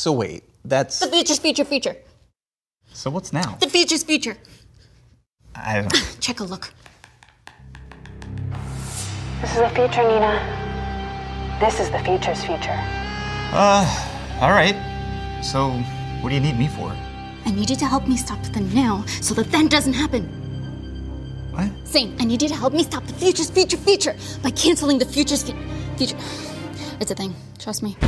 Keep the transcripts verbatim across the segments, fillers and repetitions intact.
So wait, that's... The future's future future. So what's now? The future's future. I don't... Check a look. This is the future, Nina. This is the future's future. Uh, all right. So, what do you need me for? I need you to help me stop the now so that then doesn't happen. What? Same. I need you to help me stop the future's future future by canceling the future's fu- future. It's a thing. Trust me.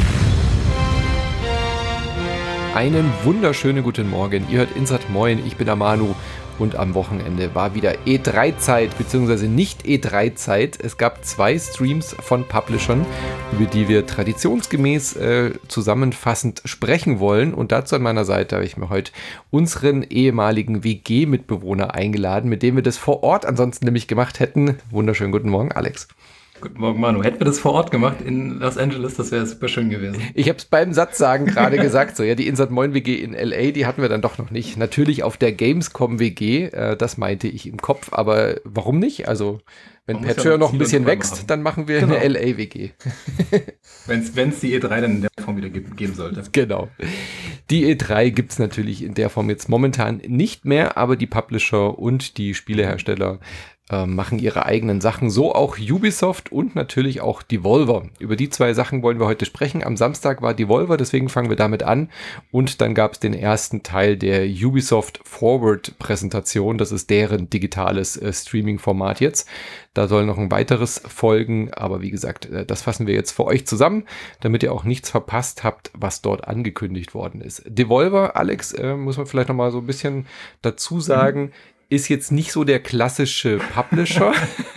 Einen wunderschönen guten Morgen. Ihr hört Insert Moin, ich bin der Manu und am Wochenende war wieder E drei Zeit, beziehungsweise nicht E drei Zeit. Es gab zwei Streams von Publishern, über die wir traditionsgemäß äh, zusammenfassend sprechen wollen. Und dazu an meiner Seite habe ich mir heute unseren ehemaligen W G-Mitbewohner eingeladen, mit dem wir das vor Ort ansonsten nämlich gemacht hätten. Wunderschönen guten Morgen, Alex. Guten Morgen, Manu. Hätten wir das vor Ort gemacht in Los Angeles, das wäre super schön gewesen. Ich habe es beim Satzsagen gerade gesagt, so ja, die Insert Moin W G in L A, die hatten wir dann doch noch nicht. Natürlich auf der Gamescom W G, äh, das meinte ich im Kopf, aber warum nicht? Also, wenn Patreon ja noch ein bisschen wächst, machen. Dann machen wir genau. Eine L A W G. Wenn es die E drei dann in der Form wieder geben sollte. Genau. Die E drei gibt es natürlich in der Form jetzt momentan nicht mehr, aber die Publisher und die Spielehersteller äh, machen ihre eigenen Sachen. So auch Ubisoft und natürlich auch Devolver. Über die zwei Sachen wollen wir heute sprechen. Am Samstag war Devolver, deswegen fangen wir damit an. Und dann gab es den ersten Teil der Ubisoft Forward-Präsentation. Das ist deren digitales äh, Streaming-Format jetzt. Da soll noch ein weiteres folgen, aber wie gesagt, das fassen wir jetzt für euch zusammen, damit ihr auch nichts verpasst habt, was dort angekündigt worden ist. Devolver, Alex, äh, muss man vielleicht noch mal so ein bisschen dazu sagen, mhm. ist jetzt nicht so der klassische Publisher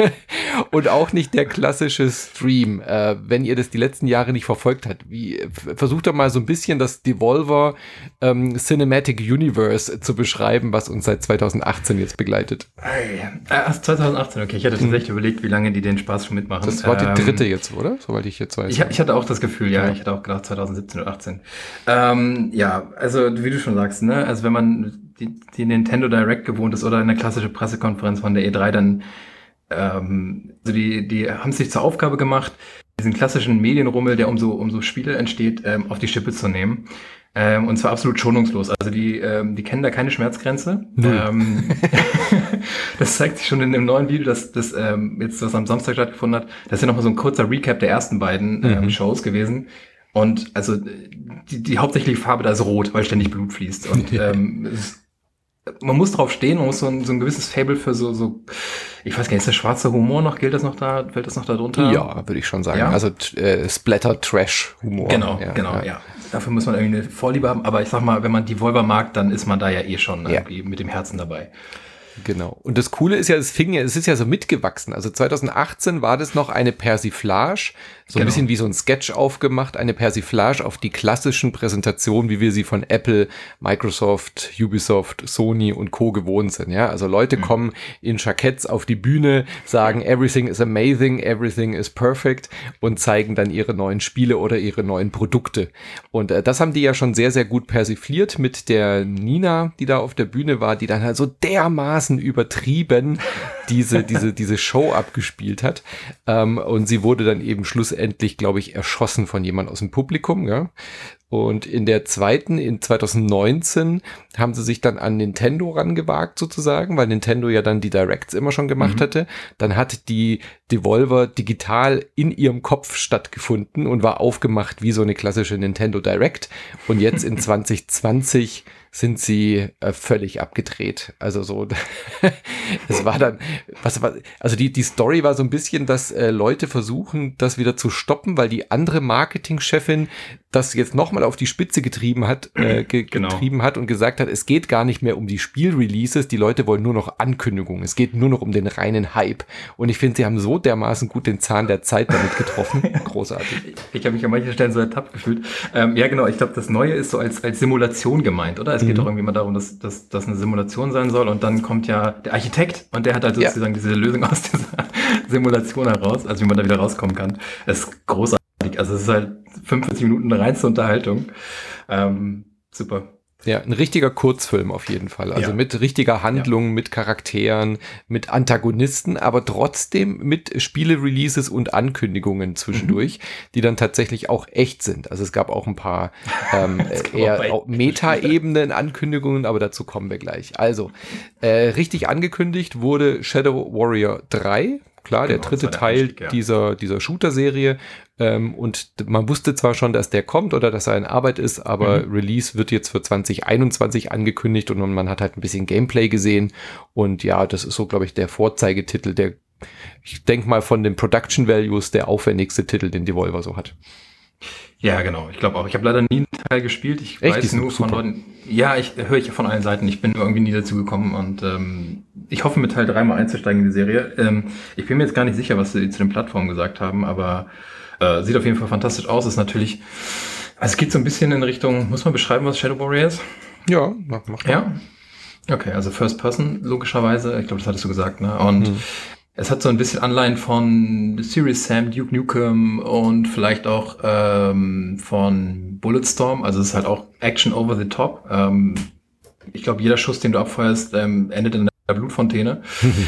und auch nicht der klassische Stream. Äh, wenn ihr das die letzten Jahre nicht verfolgt habt, wie, versucht doch mal so ein bisschen das Devolver ähm, Cinematic Universe zu beschreiben, was uns seit zwanzig achtzehn jetzt begleitet. Äh, zwanzig achtzehn, okay. Ich hatte tatsächlich hm. überlegt, wie lange die den Spaß schon mitmachen. Das war die ähm, dritte jetzt, oder? Soweit ich jetzt weiß. Ich, ich hatte auch das Gefühl, ja. ja. Ich hatte auch gedacht zwanzig siebzehn oder achtzehn. Ähm, ja, also wie du schon sagst, ne, also wenn man die, die Nintendo Direct gewohnt ist oder eine klassische Pressekonferenz von der E drei, dann ähm, also die, die haben es sich zur Aufgabe gemacht, diesen klassischen Medienrummel, der um so, um so Spiele entsteht, ähm, auf die Schippe zu nehmen. Ähm, und zwar absolut schonungslos. Also die, ähm, die kennen da keine Schmerzgrenze. Ähm, das zeigt sich schon in dem neuen Video, das, das ähm, jetzt was am Samstag stattgefunden hat. Das ist ja nochmal so ein kurzer Recap der ersten beiden ähm, mhm. Shows gewesen. Und also die, die hauptsächliche Farbe da ist rot, weil ständig Blut fließt. Und ähm, es ist, man muss drauf stehen, man muss so ein, so ein gewisses Faible für so, so, ich weiß gar nicht, ist der schwarze Humor noch, gilt das noch da, fällt das noch da drunter? Ja, würde ich schon sagen. Ja? Also äh, Splatter-Trash-Humor. Genau, ja, genau, ja. ja. Dafür muss man irgendwie eine Vorliebe haben, aber ich sag mal, wenn man Devolver mag, dann ist man da ja eh schon irgendwie ja. mit dem Herzen dabei. Genau. Und das Coole ist ja, es fing ja, es ist ja so mitgewachsen. Also zwanzig achtzehn war das noch eine Persiflage, so ein genau. bisschen wie so ein Sketch aufgemacht, eine Persiflage auf die klassischen Präsentationen, wie wir sie von Apple, Microsoft, Ubisoft, Sony und Co. gewohnt sind. Ja, also Leute mhm. kommen in Jacketts auf die Bühne, sagen everything is amazing, everything is perfect und zeigen dann ihre neuen Spiele oder ihre neuen Produkte. Und äh, das haben die ja schon sehr, sehr gut persifliert mit der Nina, die da auf der Bühne war, die dann halt so dermaßen übertrieben diese, diese, diese Show abgespielt hat. Ähm, und sie wurde dann eben schlussendlich, glaube ich, erschossen von jemand aus dem Publikum, ja. Und in der zweiten, in zwanzig neunzehn, haben sie sich dann an Nintendo rangewagt sozusagen, weil Nintendo ja dann die Directs immer schon gemacht mhm. hatte. Dann hat die Devolver digital in ihrem Kopf stattgefunden und war aufgemacht wie so eine klassische Nintendo Direct. Und jetzt in zwanzig zwanzig sind sie äh, völlig abgedreht. Also so, es war dann, was war, also die, die Story war so ein bisschen, dass äh, Leute versuchen, das wieder zu stoppen, weil die andere Marketingchefin das jetzt nochmal auf die Spitze getrieben hat, äh, ge- genau. getrieben hat und gesagt hat, es geht gar nicht mehr um die Spielreleases, die Leute wollen nur noch Ankündigungen, es geht nur noch um den reinen Hype. Und ich finde, sie haben so dermaßen gut den Zahn der Zeit damit getroffen. Großartig. Ich, ich habe mich an manchen Stellen so ertappt gefühlt. Ähm, ja, genau, ich glaube, das Neue ist so als, als Simulation gemeint, oder? Es geht mhm. doch irgendwie mal darum, dass das dass eine Simulation sein soll und dann kommt ja der Architekt und der hat halt sozusagen ja. diese Lösung aus dieser Simulation heraus, also wie man da wieder rauskommen kann. Das ist großartig. Also es ist halt fünfundvierzig Minuten eine reinste Unterhaltung. Ähm, super. Ja, ein richtiger Kurzfilm auf jeden Fall. Also Ja. mit richtiger Handlung, ja. mit Charakteren, mit Antagonisten, aber trotzdem mit Spiele-Releases und Ankündigungen zwischendurch, mhm. die dann tatsächlich auch echt sind. Also es gab auch ein paar ähm, eher auch Meta-Ebenen Ankündigungen, aber dazu kommen wir gleich. Also, äh, richtig angekündigt wurde Shadow Warrior drei. Klar, der genau, dritte der Teil Einstieg, ja. dieser, dieser Shooter-Serie. Ähm, und man wusste zwar schon, dass der kommt oder dass er in Arbeit ist, aber mhm. Release wird jetzt für zwanzig einundzwanzig angekündigt und man hat halt ein bisschen Gameplay gesehen. Und ja, das ist so, glaube ich, der Vorzeigetitel, der, ich denke mal, von den Production Values der aufwendigste Titel, den Devolver so hat. Ja, genau. Ich glaube auch. Ich habe leider nie einen Teil gespielt. Ich Echt? weiß nur von Leuten. Ja, ich höre ich von allen Seiten. Ich bin irgendwie nie dazu gekommen und ähm, ich hoffe, mit Teil drei mal einzusteigen in die Serie. Ähm, ich bin mir jetzt gar nicht sicher, was sie zu den Plattformen gesagt haben, aber äh, sieht auf jeden Fall fantastisch aus. Ist natürlich, also es geht so ein bisschen in Richtung, muss man beschreiben, was Shadow Warrior ist? Ja, mach, mach. Ja. Okay, also First Person logischerweise. Ich glaube, das hattest du gesagt, ne? Und hm. es hat so ein bisschen Anleihen von Serious Sam, Duke Nukem und vielleicht auch ähm, von Bulletstorm. Also es ist halt auch Action over the top. Ähm, ich glaube, jeder Schuss, den du abfeuerst, ähm, endet in der Blutfontäne.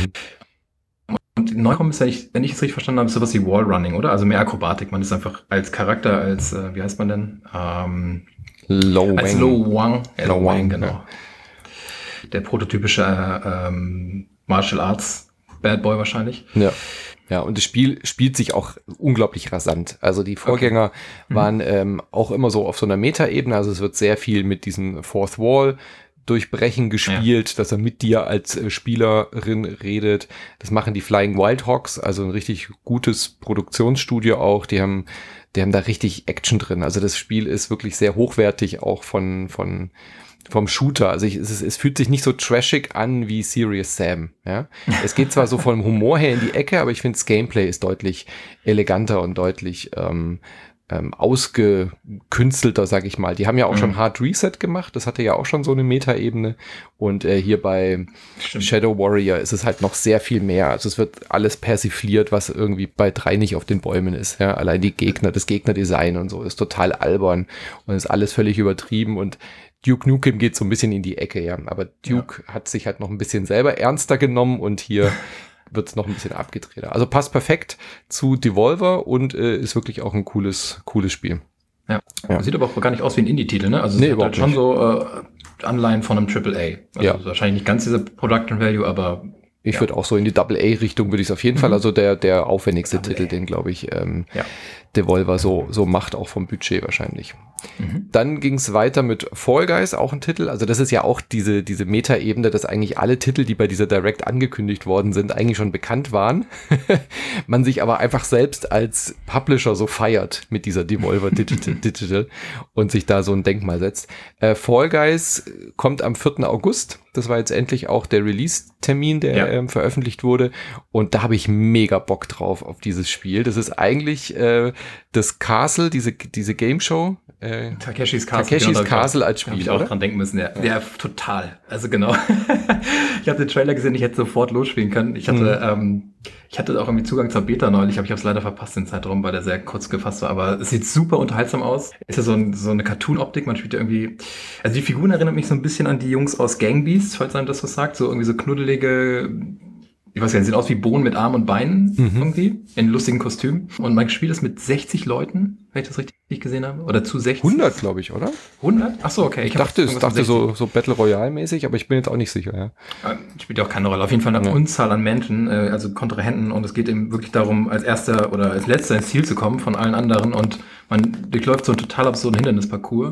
Und Neukommen ist ja nicht, wenn ich es richtig verstanden habe, sowas wie Wallrunning, oder? Also mehr Akrobatik. Man ist einfach als Charakter, als, äh, wie heißt man denn? Ähm, Lo als Wang. Lo Wang. Ja, Lo Wang, genau. Ja. Der prototypische äh, ähm, Martial Arts Bad Boy wahrscheinlich. Ja. Ja, und das Spiel spielt sich auch unglaublich rasant. Also die Vorgänger okay. mhm. waren ähm, auch immer so auf so einer Meta-Ebene. Also es wird sehr viel mit diesem Fourth Wall durchbrechen gespielt, ja. dass er mit dir als äh, Spielerin redet. Das machen die Flying Wild Hogs, also ein richtig gutes Produktionsstudio auch. Die haben, die haben da richtig Action drin. Also das Spiel ist wirklich sehr hochwertig, auch von, von, vom Shooter. Also ich, es, ist, es fühlt sich nicht so trashig an wie Serious Sam. Ja? Es geht zwar so vom Humor her in die Ecke, aber ich finde, das Gameplay ist deutlich eleganter und deutlich ähm, ähm, ausgekünstelter, sag ich mal. Die haben ja auch mhm. schon Hard Reset gemacht. Das hatte ja auch schon so eine Meta-Ebene. Und äh, hier bei Stimmt. Shadow Warrior ist es halt noch sehr viel mehr. Also es wird alles persifliert, was irgendwie bei drei nicht auf den Bäumen ist. Ja? Allein die Gegner, das Gegnerdesign und so ist total albern und ist alles völlig übertrieben und Duke Nukem geht so ein bisschen in die Ecke, ja. Aber Duke ja. hat sich halt noch ein bisschen selber ernster genommen und hier wird es noch ein bisschen abgedrehter. Also passt perfekt zu Devolver und äh, ist wirklich auch ein cooles, cooles Spiel. Ja. ja. Sieht aber auch gar nicht aus wie ein Indie-Titel, ne? Also es nee, ist halt schon nicht. so äh, Anleihen von einem Triple A. Also ja. wahrscheinlich nicht ganz dieser Production Value, aber ich ja. würde auch so in die Double-A-Richtung würde ich es auf jeden mhm. Fall, also der der aufwendigste Double Titel, A. den glaube ich ähm, ja. Devolver so so macht, auch vom Budget wahrscheinlich. Mhm. Dann ging es weiter mit Fall Guys, auch ein Titel. Also das ist ja auch diese diese Meta-Ebene, dass eigentlich alle Titel, die bei dieser Direct angekündigt worden sind, eigentlich schon bekannt waren. Man sich aber einfach selbst als Publisher so feiert mit dieser Devolver Digital, Digital und sich da so ein Denkmal setzt. Äh, Fall Guys kommt am vierten August. Das war jetzt endlich auch der Release-Termin, der ja. ähm, veröffentlicht wurde. Und da habe ich mega Bock drauf auf dieses Spiel. Das ist eigentlich äh, das Castle, diese diese Game Show. Äh, Takeshis Castle, Takeshis genau, Castle als Spiel, hab ich auch oder? dran denken müssen, ja. Ja, total. Also genau. Ich habe den Trailer gesehen, ich hätte sofort losspielen können. Ich hatte, mhm. ähm, ich hatte auch irgendwie Zugang zur Beta neulich, aber ich habe es leider verpasst den Zeitraum, weil der sehr kurz gefasst war. Aber es sieht super unterhaltsam aus. Ist ja so, ein, so eine Cartoon-Optik. Man spielt ja irgendwie, also die Figuren erinnern mich so ein bisschen an die Jungs aus Gang Beasts, falls einem das was sagt. So irgendwie so knuddelige, ich weiß gar nicht, sehen aus wie Bohnen mit Armen und Beinen mhm. irgendwie, in lustigen Kostümen. Und mein Spiel ist mit sechzig Leuten, wenn ich das richtig gesehen habe, oder zu sechzig. hundert, glaube ich, oder? hundert? Ach so, okay. Ich, ich dachte, es dachte so, so Battle Royale-mäßig, aber ich bin jetzt auch nicht sicher, ja. Spielt ja auch keine Rolle. Auf jeden Fall eine ja. Unzahl an Menschen, also Kontrahenten, und es geht eben wirklich darum, als erster oder als letzter ins Ziel zu kommen von allen anderen, und man durchläuft so einen total absurden Hindernisparcours.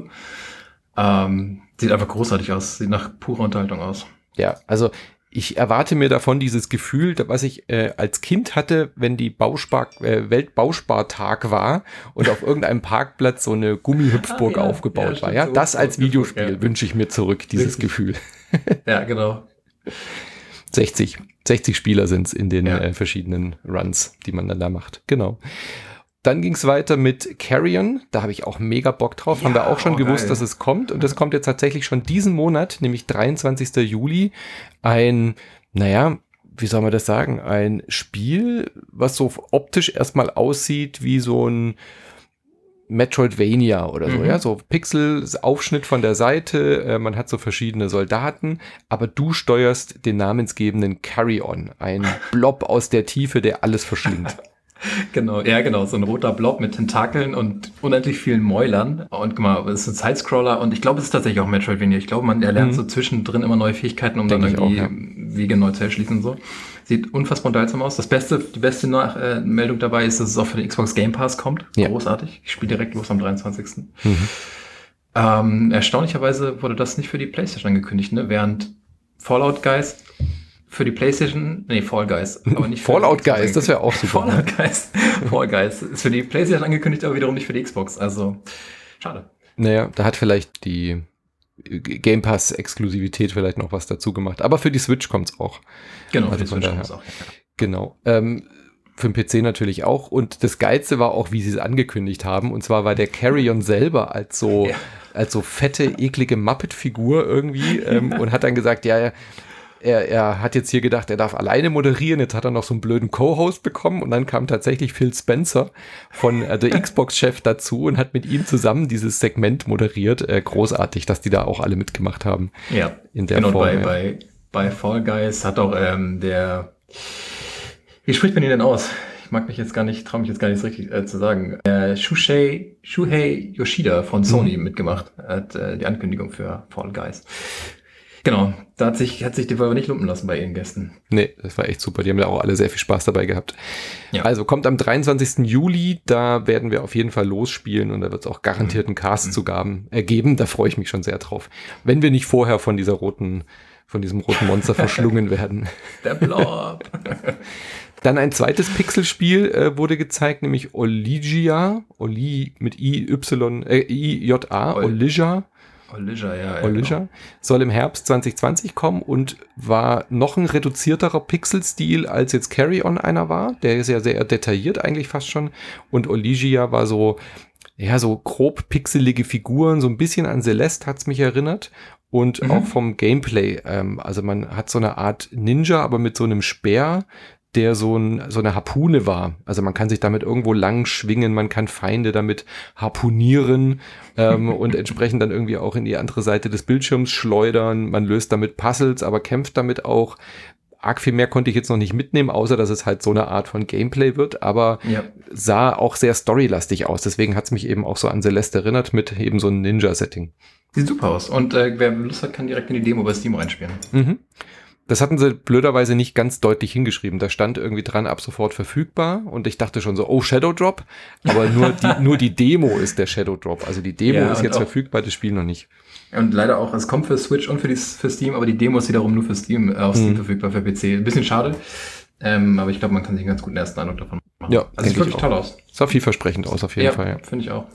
Ähm, sieht einfach großartig aus, sieht nach purer Unterhaltung aus. Ja, also ich erwarte mir davon dieses Gefühl, was ich äh, als Kind hatte, wenn die Bauspar äh, Weltbauspartag war und auf irgendeinem Parkplatz so eine Gummihüpfburg ah, ja. aufgebaut ja, war. Ja, so das als Videospiel ja. wünsche ich mir zurück, dieses Richtig. Gefühl. Ja, genau. sechzig, sechzig Spieler sind es in den ja. äh, verschiedenen Runs, die man dann da macht. Genau. Dann ging es weiter mit Carrion. Da habe ich auch mega Bock drauf. Ja, haben wir auch schon oh, gewusst, geil. dass es kommt. Und das kommt jetzt tatsächlich schon diesen Monat, nämlich dreiundzwanzigsten Juli. Ein, naja, wie soll man das sagen? Ein Spiel, was so optisch erstmal aussieht wie so ein Metroidvania oder so, Mhm. ja, so Pixel-Aufschnitt von der Seite, äh, man hat so verschiedene Soldaten, aber du steuerst den namensgebenden Carry-On, ein Blob aus der Tiefe, der alles verschlingt. Genau, ja genau, so ein roter Blob mit Tentakeln und unendlich vielen Mäulern. Und guck mal, es ist ein Sidescroller und ich glaube, es ist tatsächlich auch Metroidvania. Ich glaube, man erlernt Mhm. so zwischendrin immer neue Fähigkeiten, um Denk dann ich irgendwie auch, Wege neu zu erschließen und so. Sieht unfassbar unterhaltsam aus. Das Beste, die beste Nach äh, Meldung dabei ist, dass es auch für den Xbox Game Pass kommt. Ja. Großartig. Ich spiele direkt los am dreiundzwanzigsten Mhm. Ähm, erstaunlicherweise wurde das nicht für die PlayStation angekündigt, ne? Während Fallout Guys für die PlayStation, nee, Fall Guys, aber nicht für Fallout die Xbox Guys, das wäre auch super. Fallout Guys, Fall Guys ist für die PlayStation angekündigt, aber wiederum nicht für die Xbox. Also, schade. Naja, da hat vielleicht die Game Pass-Exklusivität vielleicht noch was dazu gemacht. Aber für die Switch kommt's auch. Genau, Also für die von Switch daher. kommt's auch. Ja. Genau. Ähm, für den P C natürlich auch. Und das Geilste war auch, wie sie es angekündigt haben. Und zwar war der Carrion selber als so, Ja. als so fette, eklige Muppet-Figur irgendwie ähm, und hat dann gesagt, ja, er, er hat jetzt hier gedacht, er darf alleine moderieren. Jetzt hat er noch so einen blöden Co-Host bekommen. Und dann kam tatsächlich Phil Spencer von äh, der Xbox-Chef dazu und hat mit ihm zusammen dieses Segment moderiert. Äh, großartig, dass die da auch alle mitgemacht haben. Ja, In der genau, Form, bei, ja. bei, bei Fall Guys hat auch ähm, der, wie spricht man ihn denn aus? Ich mag mich jetzt gar nicht, traue mich jetzt gar nicht so richtig äh, zu sagen. Äh, Shuhei, Shuhei Yoshida von Sony Mhm. mitgemacht, hat äh, die Ankündigung für Fall Guys. Genau, da hat sich, hat sich die Valve nicht lumpen lassen bei ihren Gästen. Nee, das war echt super. Die haben ja auch alle sehr viel Spaß dabei gehabt. Ja. Also kommt am dreiundzwanzigsten Juli, da werden wir auf jeden Fall losspielen und da wird es auch garantiert einen Cast Mhm. zu gaben, ergeben. Da freue ich mich schon sehr drauf. Wenn wir nicht vorher von dieser roten, von diesem roten Monster verschlungen werden. Der Blob. Dann ein zweites Pixelspiel äh, wurde gezeigt, nämlich Olija, Oli mit I Y, äh, I J A, Ol- Olija. Olija, ja. ja Olija genau. soll im Herbst zwanzig zwanzig kommen und war noch ein reduzierterer Pixelstil, als jetzt Carry-On einer war. Der ist ja sehr detailliert eigentlich fast schon. Und Olija war so, ja, so grob pixelige Figuren, so ein bisschen an Celeste hat's mich erinnert. Und Mhm. auch vom Gameplay, ähm, also man hat so eine Art Ninja, aber mit so einem Speer, der so, ein, so eine Harpune war. Also man kann sich damit irgendwo lang schwingen, man kann Feinde damit harpunieren ähm, und entsprechend dann irgendwie auch in die andere Seite des Bildschirms schleudern. Man löst damit Puzzles, aber kämpft damit auch. Arg viel mehr konnte ich jetzt noch nicht mitnehmen, außer dass es halt so eine Art von Gameplay wird, aber Ja. sah auch sehr storylastig aus. Deswegen hat es mich eben auch so an Celeste erinnert mit eben so einem Ninja-Setting. Sieht super aus. Und äh, wer Lust hat, kann direkt in die Demo bei Steam reinspielen. Mhm. Das hatten sie blöderweise nicht ganz deutlich hingeschrieben. Da stand irgendwie dran, ab sofort verfügbar. Und ich dachte schon so, oh, Shadow Drop. Aber nur die, nur die Demo ist der Shadow Drop. Also die Demo Ja, ist und jetzt auch- verfügbar, das Spiel noch nicht. Und leider auch, es kommt für Switch und für, die, für Steam, aber die Demo ist wiederum nur für Steam, äh, auf Steam Mhm. verfügbar, für P C. Ein bisschen schade. Ähm, aber ich glaube, man kann sich einen ganz guten ersten Eindruck davon machen. Ja, also denke sieht wirklich ich toll auch. aus. Sah vielversprechend aus, auf jeden Ja, Fall. Ja. finde ich auch.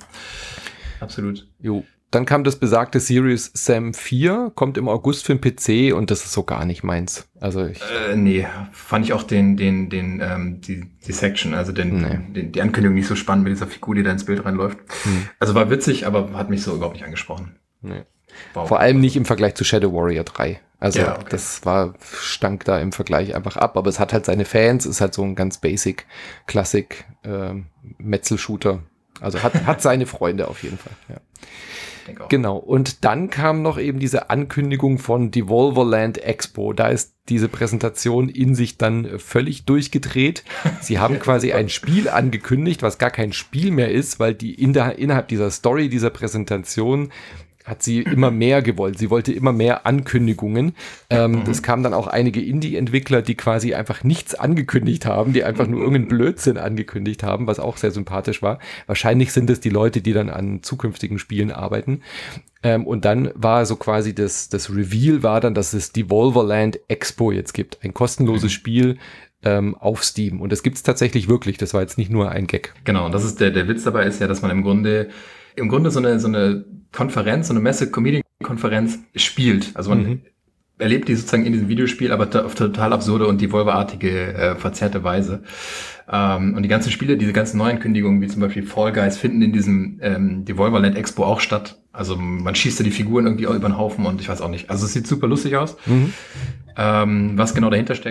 Absolut. Jo. Dann kam das besagte Serious Sam vier, kommt im August für den P C und das ist so gar nicht meins. Also ich, Äh, nee, fand ich auch den, den, den, ähm, die, die Section, also den, Nee. den, die Ankündigung nicht so spannend mit dieser Figur, die da ins Bild reinläuft. Hm. Also war witzig, aber hat mich so überhaupt nicht angesprochen. nee. Wow. Vor allem nicht im Vergleich zu Shadow Warrior drei. Also Ja, okay. das war, stank da im Vergleich einfach ab, aber es hat halt seine Fans, ist halt so ein ganz basic, Klassik, ähm, Metzel-Shooter. Also hat, hat seine Freunde auf jeden Fall, ja. Ich denke auch. Genau, und dann kam noch eben diese Ankündigung von Devolverland Expo. Da ist diese Präsentation in sich dann völlig durchgedreht. Sie haben quasi ein Spiel angekündigt, was gar kein Spiel mehr ist, weil die in der, innerhalb dieser Story, dieser Präsentation hat sie immer mehr gewollt. Sie wollte immer mehr Ankündigungen. Ähm, Es kamen dann auch einige Indie-Entwickler, die quasi einfach nichts angekündigt haben, die einfach nur irgendeinen Blödsinn angekündigt haben, was auch sehr sympathisch war. Wahrscheinlich sind es die Leute, die dann an zukünftigen Spielen arbeiten. Ähm, und dann war so quasi das, das Reveal war dann, dass es Devolverland Expo jetzt gibt. Ein kostenloses Spiel ähm, auf Steam. Und das gibt's tatsächlich wirklich. Das war jetzt nicht nur ein Gag. Genau, und das ist der, der Witz dabei ist ja, dass man im Grunde, im Grunde so eine, so eine Konferenz, so eine Messe-Comedian-Konferenz spielt. Also man Mhm. erlebt die sozusagen in diesem Videospiel, aber to- auf total absurde und Devolver-artige, äh, verzerrte Weise. Ähm, und die ganzen Spiele, diese ganzen Neuankündigungen, wie zum Beispiel Fall Guys, finden in diesem ähm, Devolverland Expo auch statt. Also man schießt da die Figuren irgendwie auch über den Haufen und ich weiß auch nicht. Also es sieht super lustig aus. Mhm. Ähm, was genau dahinter steckt,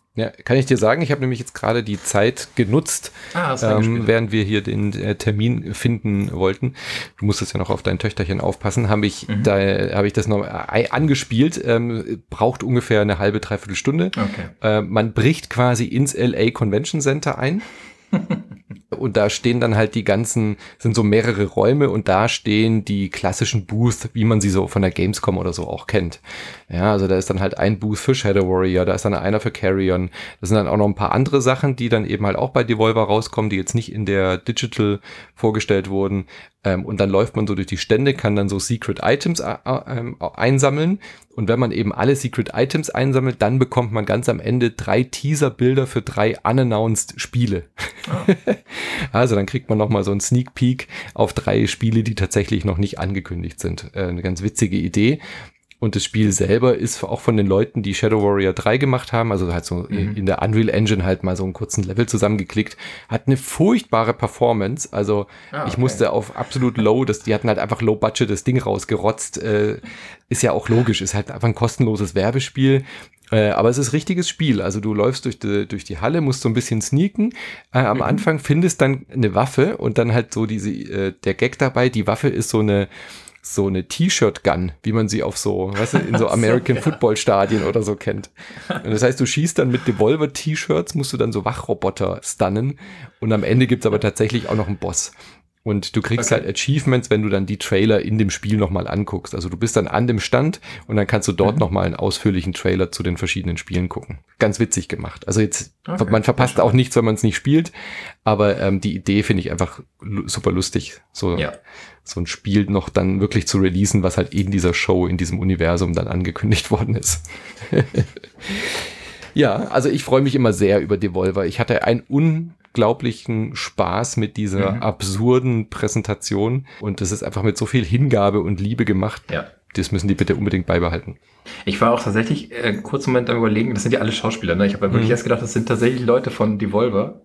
Ja, kann ich dir sagen, ich habe nämlich jetzt gerade die Zeit genutzt, ah, ähm, während wir hier den äh, Termin finden wollten. Du musstest ja noch auf dein Töchterchen aufpassen, habe ich mhm. da habe ich das noch äh, angespielt, ähm, braucht ungefähr eine halbe, dreiviertel Stunde. Okay. Äh, man bricht quasi ins L A Convention Center ein. Und da stehen dann halt die ganzen, sind so mehrere Räume und da stehen die klassischen Booths, wie man sie so von der Gamescom oder so auch kennt. Ja, also da ist dann halt ein Booth für Shadow Warrior, da ist dann einer für Carrion. Das sind dann auch noch ein paar andere Sachen, die dann eben halt auch bei Devolver rauskommen, die jetzt nicht in der Digital vorgestellt wurden. Ähm, und dann läuft man so durch die Stände, kann dann so Secret Items äh, äh, einsammeln. Und wenn man eben alle Secret Items einsammelt, dann bekommt man ganz am Ende drei Teaser-Bilder für drei unannounced Spiele. Oh. Also dann kriegt man nochmal so einen Sneak Peek auf drei Spiele, die tatsächlich noch nicht angekündigt sind. Äh, eine ganz witzige Idee. Und das Spiel selber ist auch von den Leuten, die Shadow Warrior drei gemacht haben, also halt so mhm. in der Unreal Engine halt mal so einen kurzen Level zusammengeklickt, hat eine furchtbare Performance. Also ah, okay. ich musste auf absolut low, das, die hatten halt einfach low budget das Ding rausgerotzt. Äh, ist ja auch logisch, ist halt einfach ein kostenloses Werbespiel. Äh, aber es ist richtiges Spiel. Also du läufst durch die, durch die Halle, musst so ein bisschen sneaken. Äh, am mhm. Anfang findest dann eine Waffe und dann halt so diese, äh, der Gag dabei, die Waffe ist so eine so eine T-Shirt-Gun, wie man sie auf so, weißt du, in so American so, Football Stadien oder so kennt. Und das heißt, du schießt dann mit Devolver-T-Shirts, musst du dann so Wachroboter stunnen und am Ende gibt's aber tatsächlich auch noch einen Boss. Und du kriegst okay. halt Achievements, wenn du dann die Trailer in dem Spiel nochmal anguckst. Also du bist dann an dem Stand und dann kannst du dort mhm. nochmal einen ausführlichen Trailer zu den verschiedenen Spielen gucken. Ganz witzig gemacht. Also jetzt, okay. man verpasst auch nichts, wenn man es nicht spielt, aber ähm, die Idee finde ich einfach l- super lustig, so, ja. so ein Spiel noch dann wirklich zu releasen, was halt in dieser Show, in diesem Universum dann angekündigt worden ist. Ja, also ich freue mich immer sehr über Devolver. Ich hatte ein un unglaublichen Spaß mit dieser mhm. absurden Präsentation und das ist einfach mit so viel Hingabe und Liebe gemacht. Ja. Das müssen die bitte unbedingt beibehalten. Ich war auch tatsächlich äh, kurz einen Moment am Überlegen, das sind ja alle Schauspieler, ne? Ich habe ja wirklich mhm. erst gedacht, das sind tatsächlich Leute von Devolver,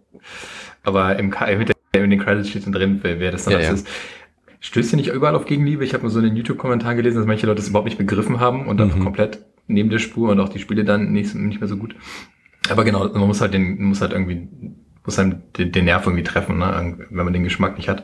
aber im K- mit der, in den Credits steht dann drin, wer, wer das dann ja, ja. ist. Stößt ja nicht überall auf Gegenliebe. Ich habe mal so in den YouTube-Kommentaren gelesen, dass manche Leute das überhaupt nicht begriffen haben und dann mhm. komplett neben der Spur und auch die Spiele dann nicht, nicht mehr so gut. Aber genau, man muss halt den, muss halt irgendwie muss einem den, den Nerv irgendwie treffen, ne? Wenn man den Geschmack nicht hat,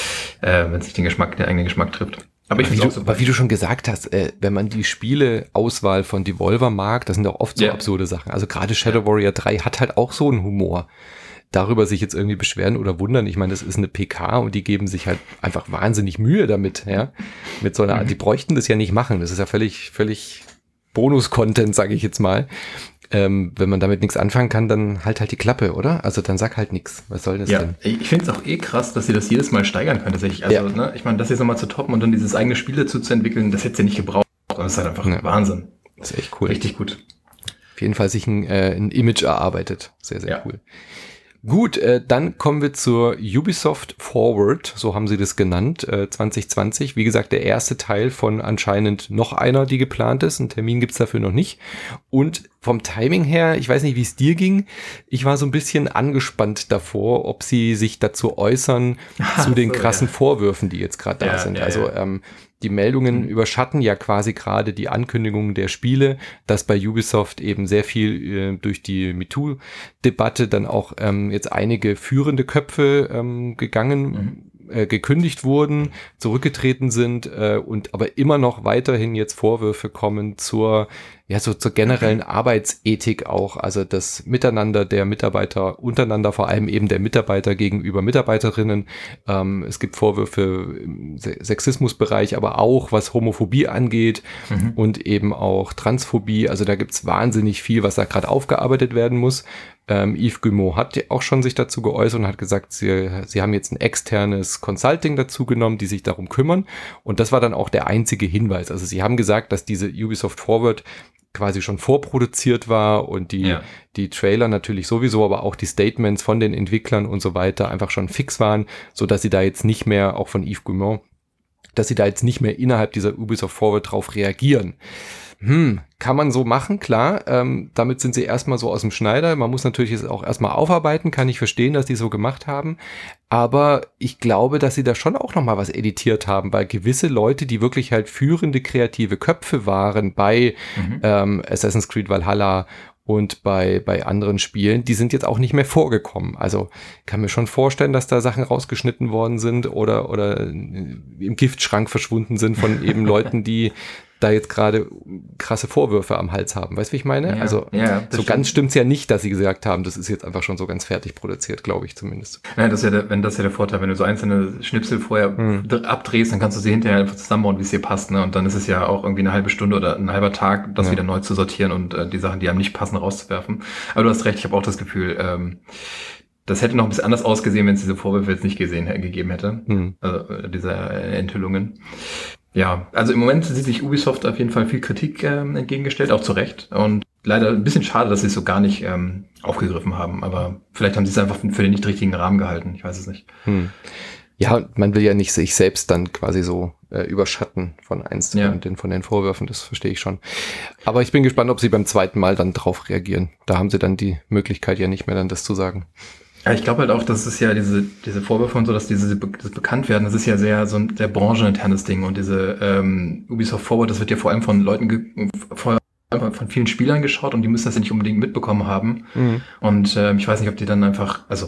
äh, wenn es nicht den Geschmack, den eigenen Geschmack trifft. Aber, ich wie, du, so aber wie du schon gesagt hast, äh, wenn man die Spieleauswahl von Devolver mag, das sind auch oft so ja. absurde Sachen. Also gerade Shadow Warrior drei hat halt auch so einen Humor. Darüber sich jetzt irgendwie beschweren oder wundern, ich meine, das ist eine P K und die geben sich halt einfach wahnsinnig Mühe damit, ja. Mit so einer, mhm. die bräuchten das ja nicht machen. Das ist ja völlig, völlig Bonus-Content, sage ich jetzt mal. Ähm, wenn man damit nichts anfangen kann, dann halt halt die Klappe, oder? Also dann sag halt nichts. Was soll das ja, denn? Ich finde es auch eh krass, dass sie das jedes Mal steigern können. Tatsächlich. Also, ja. ne, ich meine, das jetzt nochmal zu toppen und dann dieses eigene Spiel dazu zu entwickeln, das hätte sie nicht gebraucht. Das ist halt einfach ja. Wahnsinn. Das ist echt cool. Richtig gut. Auf jeden Fall sich ein, äh, ein Image erarbeitet. Sehr, sehr ja. cool. Gut, äh, dann kommen wir zur Ubisoft Forward, so haben sie das genannt, äh, zwanzig zwanzig. Wie gesagt, der erste Teil von anscheinend noch einer, die geplant ist. Einen Termin gibt's dafür noch nicht. Und vom Timing her, ich weiß nicht, wie es dir ging, ich war so ein bisschen angespannt davor, ob sie sich dazu äußern Ach, zu den so, krassen ja. Vorwürfen, die jetzt gerade da ja, sind. Ja, also ja. Ähm, die Meldungen mhm. überschatten ja quasi gerade die Ankündigungen der Spiele, dass bei Ubisoft eben sehr viel äh, durch die MeToo-Debatte dann auch ähm, jetzt einige führende Köpfe ähm, gegangen, mhm. äh, gekündigt wurden, zurückgetreten sind äh, und aber immer noch weiterhin jetzt Vorwürfe kommen zur ja, so zur generellen Arbeitsethik auch, also das Miteinander der Mitarbeiter untereinander, vor allem eben der Mitarbeiter gegenüber Mitarbeiterinnen. Ähm, es gibt Vorwürfe im Sexismusbereich, aber auch was Homophobie angeht mhm. und eben auch Transphobie. Also da gibt's wahnsinnig viel, was da gerade aufgearbeitet werden muss. Ähm, Yves Guillemot hat auch schon sich dazu geäußert und hat gesagt, sie, sie haben jetzt ein externes Consulting dazu genommen, die sich darum kümmern. Und das war dann auch der einzige Hinweis. Also sie haben gesagt, dass diese Ubisoft Forward quasi schon vorproduziert war und die, ja. die Trailer natürlich sowieso, aber auch die Statements von den Entwicklern und so weiter einfach schon fix waren, so dass sie da jetzt nicht mehr, auch von Yves Guillemot, dass sie da jetzt nicht mehr innerhalb dieser Ubisoft Forward drauf reagieren. Hm, kann man so machen, klar. Ähm, damit sind sie erstmal so aus dem Schneider. Man muss natürlich jetzt auch erstmal aufarbeiten, kann ich verstehen, dass die so gemacht haben. Aber ich glaube, dass sie da schon auch nochmal was editiert haben, weil gewisse Leute, die wirklich halt führende kreative Köpfe waren bei mhm. ähm, Assassin's Creed Valhalla Und bei, bei anderen Spielen, die sind jetzt auch nicht mehr vorgekommen. Also kann mir schon vorstellen, dass da Sachen rausgeschnitten worden sind oder, oder im Giftschrank verschwunden sind von eben Leuten, die da jetzt gerade krasse Vorwürfe am Hals haben. Weißt du, wie ich meine? Ja, also ja, so stimmt. ganz stimmt's ja nicht, dass sie gesagt haben, das ist jetzt einfach schon so ganz fertig produziert, glaube ich zumindest. Ja, das ist ja der, wenn das ist ja der Vorteil, wenn du so einzelne Schnipsel vorher Hm. dr- abdrehst, dann kannst du sie hinterher einfach zusammenbauen, wie es dir passt, ne? Und dann ist es ja auch irgendwie eine halbe Stunde oder ein halber Tag, das Ja. wieder neu zu sortieren und äh, die Sachen, die einem nicht passen, rauszuwerfen. Aber du hast recht, ich habe auch das Gefühl, ähm, das hätte noch ein bisschen anders ausgesehen, wenn es diese Vorwürfe jetzt nicht gesehen äh, gegeben hätte. Hm. Also äh, diese äh, Enthüllungen. Ja, also im Moment sieht sich Ubisoft auf jeden Fall viel Kritik ähm, entgegengestellt, auch zu Recht. Und leider ein bisschen schade, dass sie es so gar nicht ähm, aufgegriffen haben. Aber vielleicht haben sie es einfach für den nicht richtigen Rahmen gehalten. Ich weiß es nicht. Hm. Ja, man will ja nicht sich selbst dann quasi so äh, überschatten von eins Ja. von, den, von den Vorwürfen, das verstehe ich schon. Aber ich bin gespannt, ob sie beim zweiten Mal dann drauf reagieren. Da haben sie dann die Möglichkeit ja nicht mehr dann das zu sagen. Ja, ich glaube halt auch, dass es ja diese diese Vorwürfe und so, dass diese das bekannt werden, das ist ja sehr so ein sehr brancheninternes Ding und diese ähm, Ubisoft Forward, das wird ja vor allem von Leuten ge vor allem von vielen Spielern geschaut und die müssen das ja nicht unbedingt mitbekommen haben. Mhm. Und ähm, ich weiß nicht, ob die dann einfach, also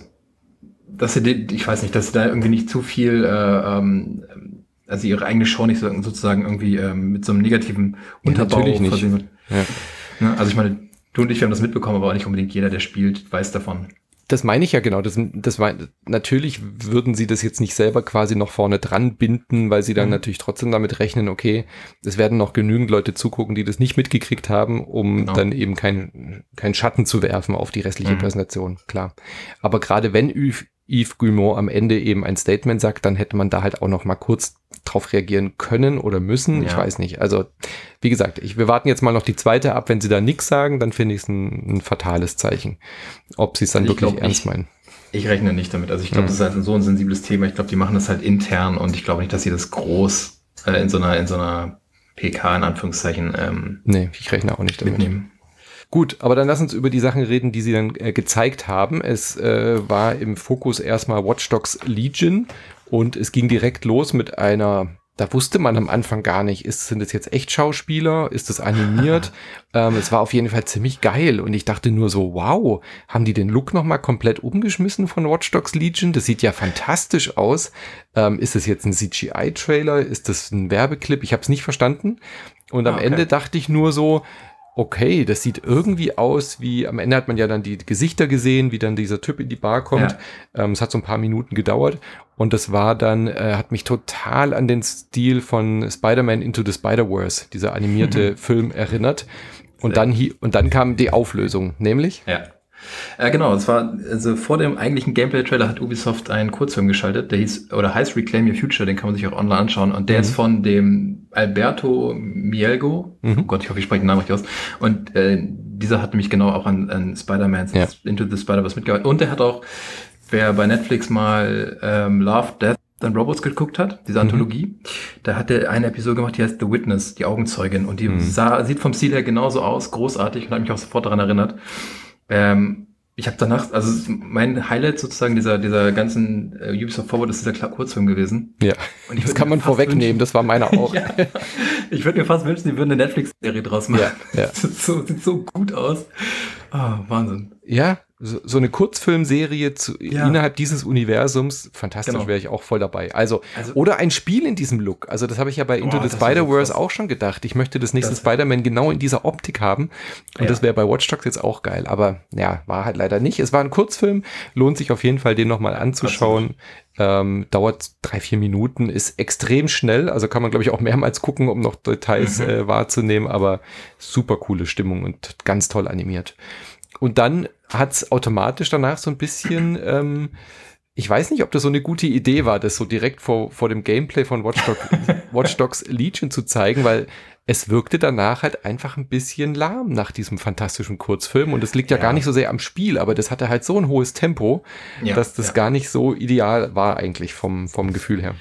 dass sie, die, ich weiß nicht, dass sie da irgendwie nicht zu viel, äh, ähm, also ihre eigene Show nicht so, sozusagen irgendwie ähm, mit so einem negativen Ja, Unterbau natürlich nicht. versehen wird. Ja. Ne? Also ich meine, du und ich, wir haben das mitbekommen, aber auch nicht unbedingt jeder, der spielt, weiß davon. Das meine ich ja genau. Das, das war, natürlich würden sie das jetzt nicht selber quasi noch vorne dran binden, weil sie dann Mhm. natürlich trotzdem damit rechnen, okay, es werden noch genügend Leute zugucken, die das nicht mitgekriegt haben, um Genau. dann eben keinen keinen Schatten zu werfen auf die restliche Mhm. Präsentation, klar. Aber gerade wenn Yves, Yves Guillemot am Ende eben ein Statement sagt, dann hätte man da halt auch noch mal kurz drauf reagieren können oder müssen. Ich Ja. weiß nicht. Also, wie gesagt, ich, wir warten jetzt mal noch die zweite ab. Wenn sie da nichts sagen, dann finde ich es ein, ein fatales Zeichen. Ob sie es dann Ich wirklich glaub, ernst ich- meinen. Ich rechne nicht damit. Also ich glaube, Mhm. das ist halt so ein sensibles Thema. Ich glaube, die machen das halt intern und ich glaube nicht, dass sie das groß äh, in so einer in so einer P K in Anführungszeichen ähm, Nee, ich rechne auch nicht damit. mitnehmen. Gut, aber dann lass uns über die Sachen reden, die sie dann äh, gezeigt haben. Es äh, war im Fokus erstmal Watch Dogs Legion und es ging direkt los mit einer, da wusste man am Anfang gar nicht, ist, sind es jetzt echt Schauspieler, ist es animiert? ähm, es war auf jeden Fall ziemlich geil und ich dachte nur so, wow, haben die den Look nochmal komplett umgeschmissen von Watch Dogs Legion? Das sieht ja fantastisch aus. Ähm, ist es jetzt ein C G I-Trailer? Ist das ein Werbeclip? Ich habe es nicht verstanden. Und am Ah, okay. Ende dachte ich nur so, okay, das sieht irgendwie aus wie, am Ende hat man ja dann die Gesichter gesehen, wie dann dieser Typ in die Bar kommt. Ja. Ähm, es hat so ein paar Minuten gedauert und das war dann, äh, hat mich total an den Stil von Spider-Man Into the Spider-Verse, dieser animierte Film erinnert. Und Sehr dann, hi- und dann kam die Auflösung, nämlich? Ja. Äh, genau, es war, also vor dem eigentlichen Gameplay-Trailer hat Ubisoft einen Kurzfilm geschaltet, der hieß, oder heißt Reclaim Your Future, den kann man sich auch online anschauen. Und der Mhm. ist von dem Alberto Mielgo. Mhm. Oh Gott, ich hoffe, ich spreche den Namen richtig aus. Und äh, dieser hat nämlich genau auch an, an Spider-Man Ja. Into the Spider-Verse mitgearbeitet. Und der hat auch, wer bei Netflix mal ähm, Love, Death and Robots geguckt hat, diese Mhm. Anthologie, da hat er eine Episode gemacht, die heißt The Witness, die Augenzeugin. Und die Mhm. sah, sieht vom Stil her genauso aus, großartig und hat mich auch sofort daran erinnert. Ähm, ich habe danach, also es ist mein Highlight sozusagen dieser dieser ganzen äh, Ubisoft Forward ist dieser Kla- Kurzfilm gewesen. Ja, Und ich das würd kann mir man fast vorwegnehmen, wünschen- das war meiner auch. ja, ich würde mir fast wünschen, die würden eine Netflix-Serie draus machen. Ja, ja. Das ist so, sieht so gut aus. Ah, Wahnsinn. Ja, so, so eine Kurzfilmserie zu, Ja. innerhalb dieses Universums, fantastisch, Genau. wäre ich auch voll dabei. Also, Also- oder ein Spiel in diesem Look. Also das habe ich ja bei Into Boah, the das wär so Spider-Verse krass. auch schon gedacht. Ich möchte das nächste Das- Spider-Man genau in dieser Optik haben. Und Ja. das wäre bei Watch Dogs jetzt auch geil. Aber ja, war halt leider nicht. Es war ein Kurzfilm, lohnt sich auf jeden Fall, den nochmal anzuschauen. Ähm, dauert drei, vier Minuten, ist extrem schnell. Also kann man, glaube ich, auch mehrmals gucken, um noch Details Mhm. äh, wahrzunehmen. Aber super coole Stimmung und ganz toll animiert. Und dann hat's automatisch danach so ein bisschen, ähm, ich weiß nicht, ob das so eine gute Idee war, das so direkt vor, vor dem Gameplay von Watch Dogs, Watch Dogs Legion zu zeigen, weil es wirkte danach halt einfach ein bisschen lahm nach diesem fantastischen Kurzfilm. Und es liegt ja, Ja. gar nicht so sehr am Spiel, aber das hatte halt so ein hohes Tempo, Ja, dass das ja. gar nicht so ideal war eigentlich vom, vom Gefühl her.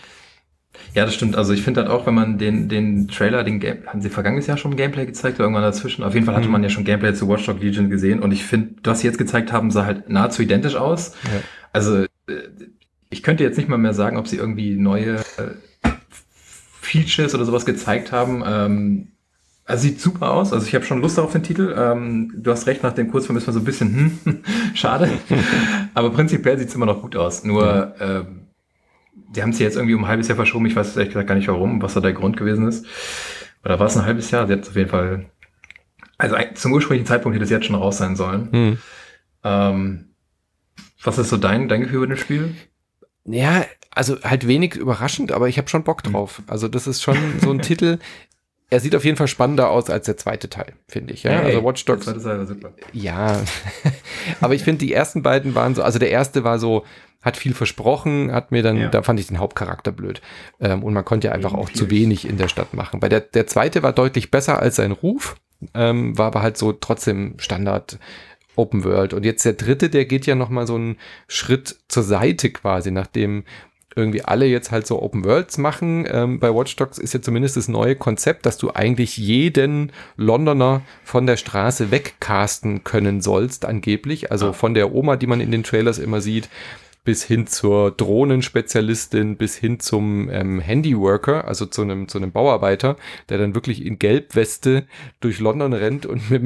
Ja, das stimmt. Also ich finde halt auch, wenn man den den Trailer, den Game, haben sie vergangenes Jahr schon Gameplay gezeigt oder irgendwann dazwischen? Auf jeden Fall hatte Mhm. man ja schon Gameplay zu Watch Dogs Legion gesehen und ich finde, was sie jetzt gezeigt haben, sah halt nahezu identisch aus. Ja. Also äh, ich könnte jetzt nicht mal mehr sagen, ob sie irgendwie neue äh, Features oder sowas gezeigt haben. Ähm, Also sieht super aus. Also ich habe schon Lust auf den Titel. Ähm, du hast recht, nach dem Kurzfilm ist man so ein bisschen hm, schade. Aber prinzipiell sieht es immer noch gut aus. Nur, äh, die haben es jetzt irgendwie um ein halbes Jahr verschoben. Ich weiß ehrlich gesagt gar nicht warum, was da der Grund gewesen ist. Oder war es ein halbes Jahr? Sie hat auf jeden Fall, also zum ursprünglichen Zeitpunkt hätte es jetzt schon raus sein sollen. Hm. Ähm, was ist so dein, dein Gefühl über das Spiel? Ja, also halt wenig überraschend, aber ich habe schon Bock drauf. Also das ist schon so ein Titel. Er sieht auf jeden Fall spannender aus als der zweite Teil, finde ich. Ja, hey, also Watch Dogs. Der zweite Teil war super. Ja, aber ich finde, die ersten beiden waren so, also der erste war so, hat viel versprochen, hat mir dann, ja. da fand ich den Hauptcharakter blöd. Ähm, und man konnte ja einfach auch zu wenig in der Stadt machen. Bei der, der zweite war deutlich besser als sein Ruf, ähm, war aber halt so trotzdem Standard Open World. Und jetzt der dritte, der geht ja nochmal so einen Schritt zur Seite quasi, nachdem irgendwie alle jetzt halt so Open Worlds machen. Ähm, bei Watch Dogs ist ja zumindest das neue Konzept, dass du eigentlich jeden Londoner von der Straße wegcasten können sollst, angeblich. Also von der Oma, die man in den Trailers immer sieht, bis hin zur Drohnenspezialistin, bis hin zum ähm, Handyworker, also zu einem zu einem Bauarbeiter, der dann wirklich in Gelbweste durch London rennt und mit,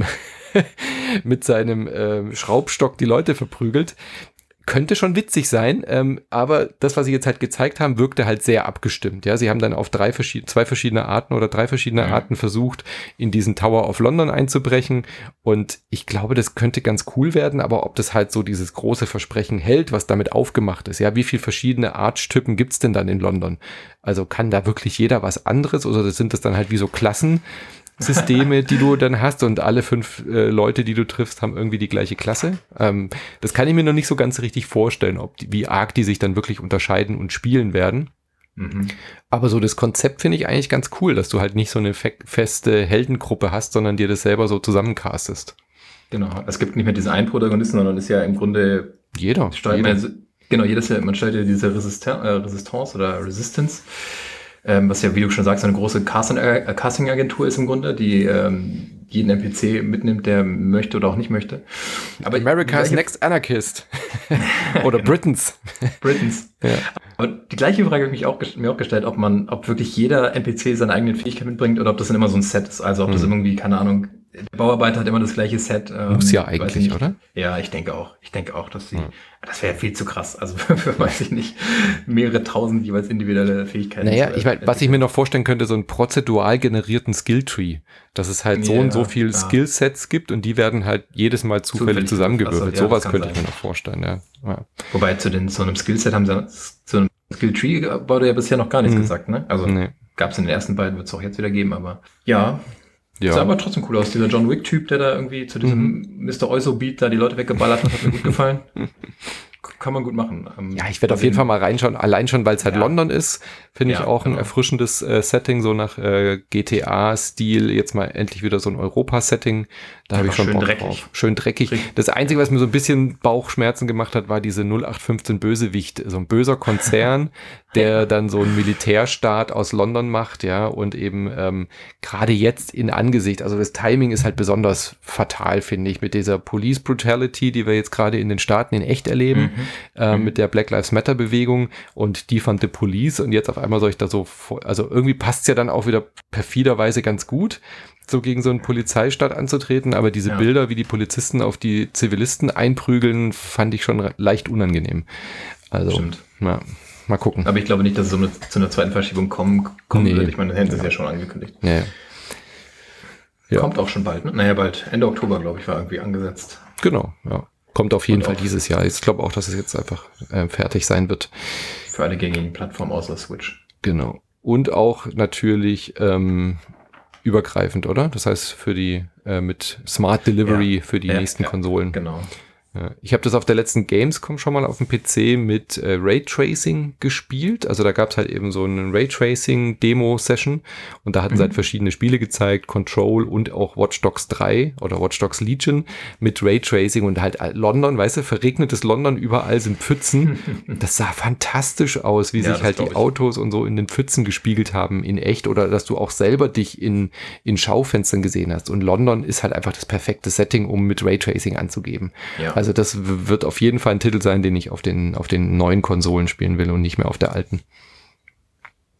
mit seinem ähm, Schraubstock die Leute verprügelt. Könnte schon witzig sein, ähm, aber das, was sie jetzt halt gezeigt haben, wirkte halt sehr abgestimmt. Ja, sie haben dann auf drei verschiedene, zwei verschiedene Arten oder drei verschiedene ja. Arten versucht, in diesen Tower of London einzubrechen. Und ich glaube, das könnte ganz cool werden, aber ob das halt so dieses große Versprechen hält, was damit aufgemacht ist. Ja, wie viele verschiedene Archetypen gibt's denn dann in London? Also kann da wirklich jeder was anderes oder sind das dann halt wie so Klassen? Systeme, die du dann hast und alle fünf äh, Leute, die du triffst, haben irgendwie die gleiche Klasse. Ähm, das kann ich mir noch nicht so ganz richtig vorstellen, ob die, wie arg die sich dann wirklich unterscheiden und spielen werden. Mhm. Aber so das Konzept finde ich eigentlich ganz cool, dass du halt nicht so eine fe- feste Heldengruppe hast, sondern dir das selber so zusammencastest. Genau, es gibt nicht mehr diese einen Protagonisten, sondern es ist ja im Grunde jeder. Steuert jeder. Man, genau, jedes Jahr, man stellt ja diese Resisten- äh, Resistance oder Resistance, ähm, was ja, wie du schon sagst, eine große Casting- äh, Casting-Agentur ist im Grunde, die ähm, jeden N P C mitnimmt, der möchte oder auch nicht möchte. Aber America's Next Anarchist. Oder genau. Britons. Britons. Ja. Aber die gleiche Frage habe ich mich auch, mir auch gestellt, ob man, ob wirklich jeder N P C seine eigenen Fähigkeiten mitbringt oder ob das dann immer so ein Set ist. Also ob das hm. irgendwie, keine Ahnung, der Bauarbeiter hat immer das gleiche Set. Ähm, Muss ja eigentlich, oder? Ja, ich denke auch. Ich denke auch, dass sie, hm. das wäre viel zu krass. Also für, weiß ich nicht, mehrere tausend jeweils individuelle Fähigkeiten. Naja, ich meine, was ich mir noch vorstellen könnte, so einen prozedural generierten Skilltree, dass es halt so ja, und so viel ja. Skillsets gibt und die werden halt jedes Mal zufällig, zufällig zusammengewürfelt. Also, ja, sowas könnte sein. Ich mir noch vorstellen, ja. ja. Wobei zu den, zu einem Skillset haben sie, zu einem Skilltree wurde ja bisher noch gar nichts hm. gesagt, ne? Also nee. Gab es in den ersten beiden, wird es auch jetzt wieder geben, aber ja. Ja. Sah aber trotzdem cool aus. Dieser John Wick-Typ, der da irgendwie zu diesem mhm. Mister Euso-Beat da die Leute weggeballert hat, hat mir gut gefallen. Kann man gut machen. Ähm, ja, ich werde auf jeden Fall mal reinschauen. Allein schon, weil es halt ja. London ist, finde ja, ich auch genau. ein erfrischendes äh, Setting, so nach äh, G T A-Stil. Jetzt mal endlich wieder so ein Europa-Setting. Da habe ich schon schön Bock dreckig. drauf. Schön dreckig. dreckig. Das Einzige, was mir so ein bisschen Bauchschmerzen gemacht hat, war diese null acht fünfzehn Bösewicht. So ein böser Konzern, der dann so einen Militärstaat aus London macht, ja, und eben ähm, gerade jetzt in Angesicht, also das Timing ist halt besonders fatal, finde ich, mit dieser Police Brutality, die wir jetzt gerade in den Staaten in echt erleben, mhm. äh, mhm. mit der Black Lives Matter Bewegung und die von The Police und jetzt auf einmal soll ich da so, also irgendwie passt es ja dann auch wieder perfiderweise ganz gut, so gegen so einen Polizeistaat anzutreten, aber diese ja. Bilder, wie die Polizisten auf die Zivilisten einprügeln, fand ich schon leicht unangenehm. Also, Stimmt. ja, mal gucken. Aber ich glaube nicht, dass es so eine, zu einer zweiten Verschiebung kommen, kommen nee. wird. Ich meine, Hans ja. ist ja schon angekündigt. Ja. Ja. Kommt auch schon bald, ne? Naja, bald. Ende Oktober, glaube ich, war irgendwie angesetzt. Genau, ja. Kommt auf jeden Und Fall dieses Jahr. Ich glaube auch, dass es jetzt einfach äh, fertig sein wird. Für alle gängigen Plattformen außer Switch. Genau. Und auch natürlich ähm, übergreifend, oder? Das heißt für die äh, mit Smart Delivery ja. für die ja, nächsten ja, Konsolen. Genau. Ja. Ich habe das auf der letzten Gamescom schon mal auf dem P C mit äh, Raytracing gespielt. Also da gab es halt eben so eine Raytracing-Demo-Session und da hatten mhm. sie halt verschiedene Spiele gezeigt, Control und auch Watch Dogs drei oder Watch Dogs Legion mit Raytracing und halt London, weißt du, verregnetes London, überall sind Pfützen. Das sah fantastisch aus, wie ja, sich halt die Autos und so in den Pfützen gespiegelt haben in echt oder dass du auch selber dich in, in Schaufenstern gesehen hast. Und London ist halt einfach das perfekte Setting, um mit Raytracing anzugeben. Ja. Also das wird auf jeden Fall ein Titel sein, den ich auf den, auf den neuen Konsolen spielen will und nicht mehr auf der alten.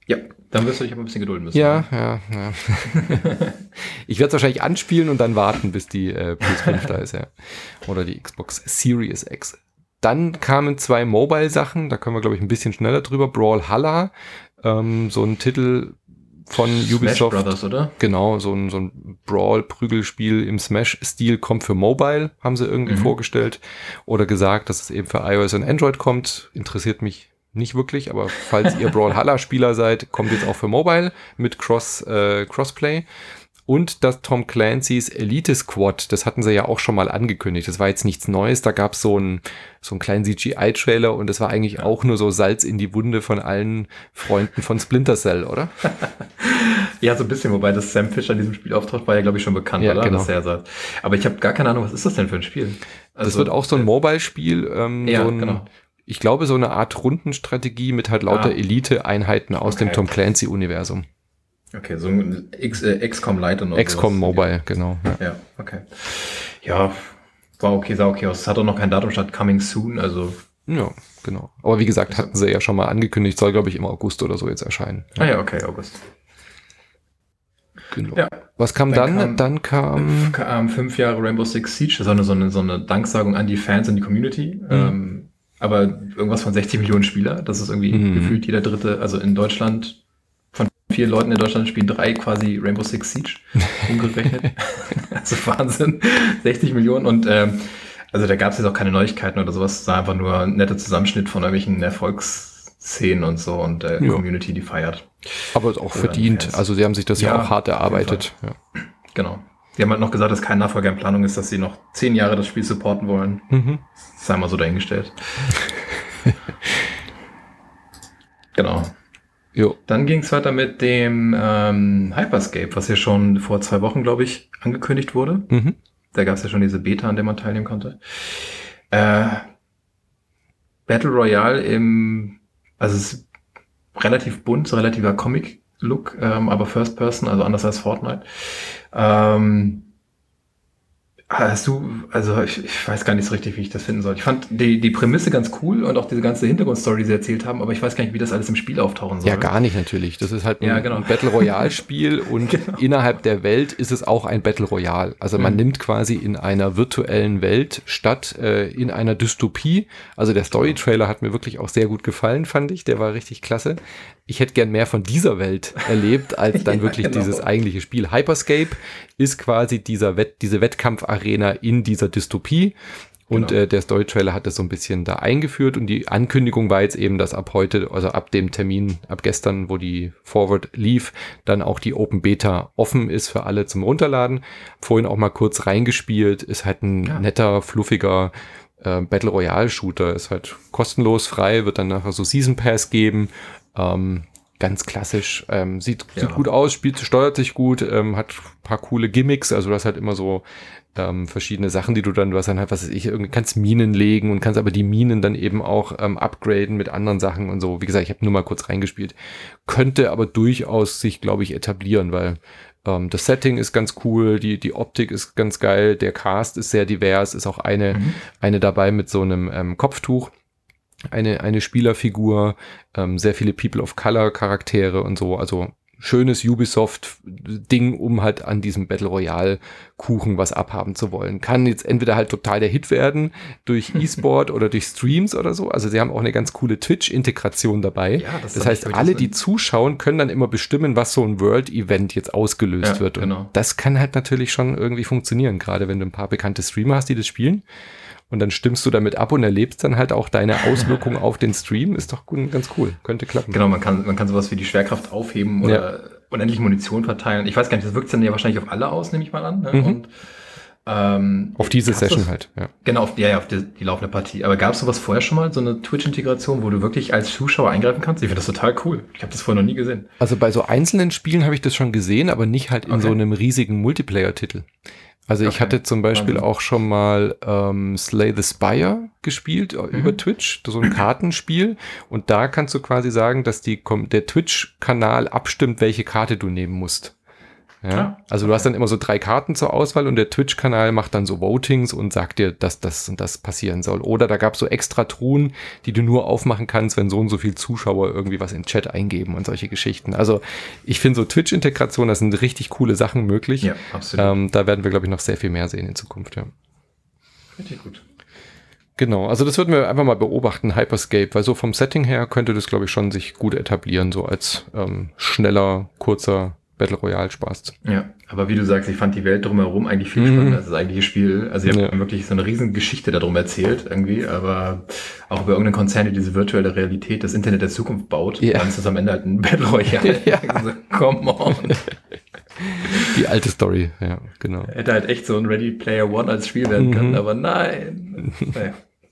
Ja, dann wirst du dich aber ein bisschen gedulden müssen. Ja, ja, ja. Ich werde es wahrscheinlich anspielen und dann warten, bis die äh, P S fünf da ist, ja. Oder die Xbox Series X. Dann kamen zwei Mobile-Sachen, da können wir, glaube ich, ein bisschen schneller drüber. Brawlhalla, ähm, so ein Titel von Ubisoft. Smash Brothers, oder? Genau, so ein, so ein Brawl-Prügelspiel im Smash-Stil kommt für Mobile, haben sie irgendwie mhm. vorgestellt. Oder gesagt, dass es eben für iOS und Android kommt. Interessiert mich nicht wirklich, aber falls ihr Brawlhalla-Spieler seid, kommt jetzt auch für Mobile mit Cross, äh, Crossplay. Und das Tom Clancy's Elite Squad, das hatten sie ja auch schon mal angekündigt. Das war jetzt nichts Neues, da gab es so einen so einen kleinen C G I-Trailer und das war eigentlich ja. auch nur so Salz in die Wunde von allen Freunden von Splinter Cell, oder? Ja, so ein bisschen, wobei das Sam Fisher in diesem Spiel auftaucht, war ja, glaube ich, schon bekannt, ja, oder? Genau. Das ja aber ich habe gar keine Ahnung, was ist das denn für ein Spiel? Also, das wird auch so ein Mobile-Spiel, ähm, ja, so ein, genau. ich glaube, so eine Art Rundenstrategie mit halt lauter ah. Elite-Einheiten aus okay. dem Tom Clancy-Universum. Okay, so ein X, äh, X COM Lite und X COM Mobile, genau. Ja. ja, okay. Ja, war okay, sah okay aus. Es hat auch noch kein Datum statt, coming soon, also. Ja, genau. Aber wie gesagt, hatten sie ja schon mal angekündigt, soll, glaube ich, im August oder so jetzt erscheinen. Ah ja, okay, August. Genau. Ja. Was kam dann? Dann, dann kam, kam fünf Jahre Rainbow Six Siege, das war eine, so, eine, so eine Danksagung an die Fans und die Community. Mhm. Ähm, aber irgendwas von sechzig Millionen Spieler, das ist irgendwie mhm. gefühlt jeder dritte, also in Deutschland, von vier Leuten in Deutschland spielen drei quasi Rainbow Six Siege, umgerechnet. Also Wahnsinn, sechzig Millionen und ähm, also da gab es jetzt auch keine Neuigkeiten oder sowas, es war einfach nur ein netter Zusammenschnitt von irgendwelchen Erfolgsszenen und so und der äh, ja. Community, die feiert. Aber auch oder verdient, also sie haben sich das ja, ja auch hart erarbeitet. Ja. Genau. Die haben halt noch gesagt, dass kein Nachfolger in Planung ist, dass sie noch zehn Jahre das Spiel supporten wollen. Mhm. Sei mal so dahingestellt. Genau. Jo. Dann ging es weiter mit dem ähm, Hyperscape, was ja schon vor zwei Wochen, glaube ich, angekündigt wurde. Mhm. Da gab es ja schon diese Beta, an der man teilnehmen konnte. Äh, Battle Royale im, also es ist relativ bunt, so relativer Comic-Look, ähm, aber First Person, also anders als Fortnite. Ähm, hast du, also ich, ich weiß gar nicht so richtig, wie ich das finden soll. Ich fand die, die Prämisse ganz cool und auch diese ganze Hintergrundstory, die sie erzählt haben, aber ich weiß gar nicht, wie das alles im Spiel auftauchen soll. Ja, gar nicht natürlich. Das ist halt ein, ja, genau. ein Battle Royale Spiel und genau. innerhalb der Welt ist es auch ein Battle Royale. Also man mhm. nimmt quasi in einer virtuellen Welt statt, äh, in einer Dystopie. Also der Story-Trailer hat mir wirklich auch sehr gut gefallen, fand ich. Der war richtig klasse. Ich hätte gern mehr von dieser Welt erlebt, als dann ja, wirklich genau. dieses eigentliche Spiel. Hyperscape ist quasi dieser Wett, diese Wettkampfarena in dieser Dystopie. Und genau. äh, der Story-Trailer hat das so ein bisschen da eingeführt. Und die Ankündigung war jetzt eben, dass ab heute, also ab dem Termin, ab gestern, wo die Forward lief, dann auch die Open Beta offen ist für alle zum Runterladen. Vorhin auch mal kurz reingespielt. Ist halt ein ja. netter, fluffiger äh, Battle Royale Shooter. Ist halt kostenlos, frei, wird dann nachher so Season Pass geben. Ähm, ganz klassisch, ähm, sieht, ja. sieht gut aus, spielt, steuert sich gut, ähm, hat ein paar coole Gimmicks, also du hast halt immer so ähm, verschiedene Sachen, die du dann, du hast dann halt, was weiß ich, irgendwie kannst Minen legen und kannst aber die Minen dann eben auch ähm, upgraden mit anderen Sachen und so. Wie gesagt, ich habe nur mal kurz reingespielt. Könnte aber durchaus sich, glaube ich, etablieren, weil ähm, das Setting ist ganz cool, die die Optik ist ganz geil, der Cast ist sehr divers, ist auch eine mhm. eine dabei mit so einem ähm, Kopftuch. Eine, eine Spielerfigur, ähm, sehr viele People of Color Charaktere und so, also schönes Ubisoft-Ding, um halt an diesem Battle Royale Kuchen was abhaben zu wollen. Kann jetzt entweder halt total der Hit werden durch E-Sport oder durch Streams oder so, also sie haben auch eine ganz coole Twitch-Integration dabei. Ja, das das heißt, alle, die zuschauen, können dann immer bestimmen, was so ein World-Event jetzt ausgelöst ja, wird. Und genau. das kann halt natürlich schon irgendwie funktionieren, gerade wenn du ein paar bekannte Streamer hast, die das spielen. Und dann stimmst du damit ab und erlebst dann halt auch deine Auswirkungen auf den Stream. Ist doch gut, ganz cool. Könnte klappen. Genau, man kann, man kann sowas wie die Schwerkraft aufheben oder ja. unendlich Munition verteilen. Ich weiß gar nicht, das wirkt dann ja wahrscheinlich auf alle aus, nehme ich mal an. Ne? Mhm. Und, ähm, auf diese Session das, halt, ja. Genau, auf, ja, ja, auf die, die laufende Partie. Aber gab es sowas vorher schon mal, so eine Twitch-Integration, wo du wirklich als Zuschauer eingreifen kannst? Ich finde das total cool. Ich habe das vorher noch nie gesehen. Also bei so einzelnen Spielen habe ich das schon gesehen, aber nicht halt in okay. so einem riesigen Multiplayer-Titel. Also ich okay. hatte zum Beispiel auch schon mal ähm, Slay the Spire gespielt mhm. über Twitch, so ein Kartenspiel. Und da kannst du quasi sagen, dass die der Twitch-Kanal abstimmt, welche Karte du nehmen musst. Ja? Ah, also du hast dann immer so drei Karten zur Auswahl und der Twitch-Kanal macht dann so Votings und sagt dir, dass das und das passieren soll. Oder da gab es so extra Truhen, die du nur aufmachen kannst, wenn so und so viel Zuschauer irgendwie was in den Chat eingeben und solche Geschichten. Also ich finde so Twitch-Integration, das sind richtig coole Sachen möglich. Ja, absolut. Ähm, da werden wir, glaube ich, noch sehr viel mehr sehen in Zukunft. Ja. Richtig gut. Genau, also das würden wir einfach mal beobachten, Hyperscape, weil so vom Setting her könnte das, glaube ich, schon sich gut etablieren, so als ähm, schneller, kurzer Battle Royale Spaß. Ja, aber wie du sagst, ich fand die Welt drumherum eigentlich viel Mhm. spannender als das eigentliche Spiel. Also ihr habt Ja. wirklich so eine riesen Geschichte darum erzählt irgendwie, aber auch über irgendeinen Konzern, der diese virtuelle Realität, das Internet der Zukunft baut. Ja. Dann ist das am Ende halt ein Battle Royale. Ja. Also, come on. Die alte Story, ja, genau. Hätte halt echt so ein Ready Player One als Spiel werden können, Mhm. aber nein. Naja.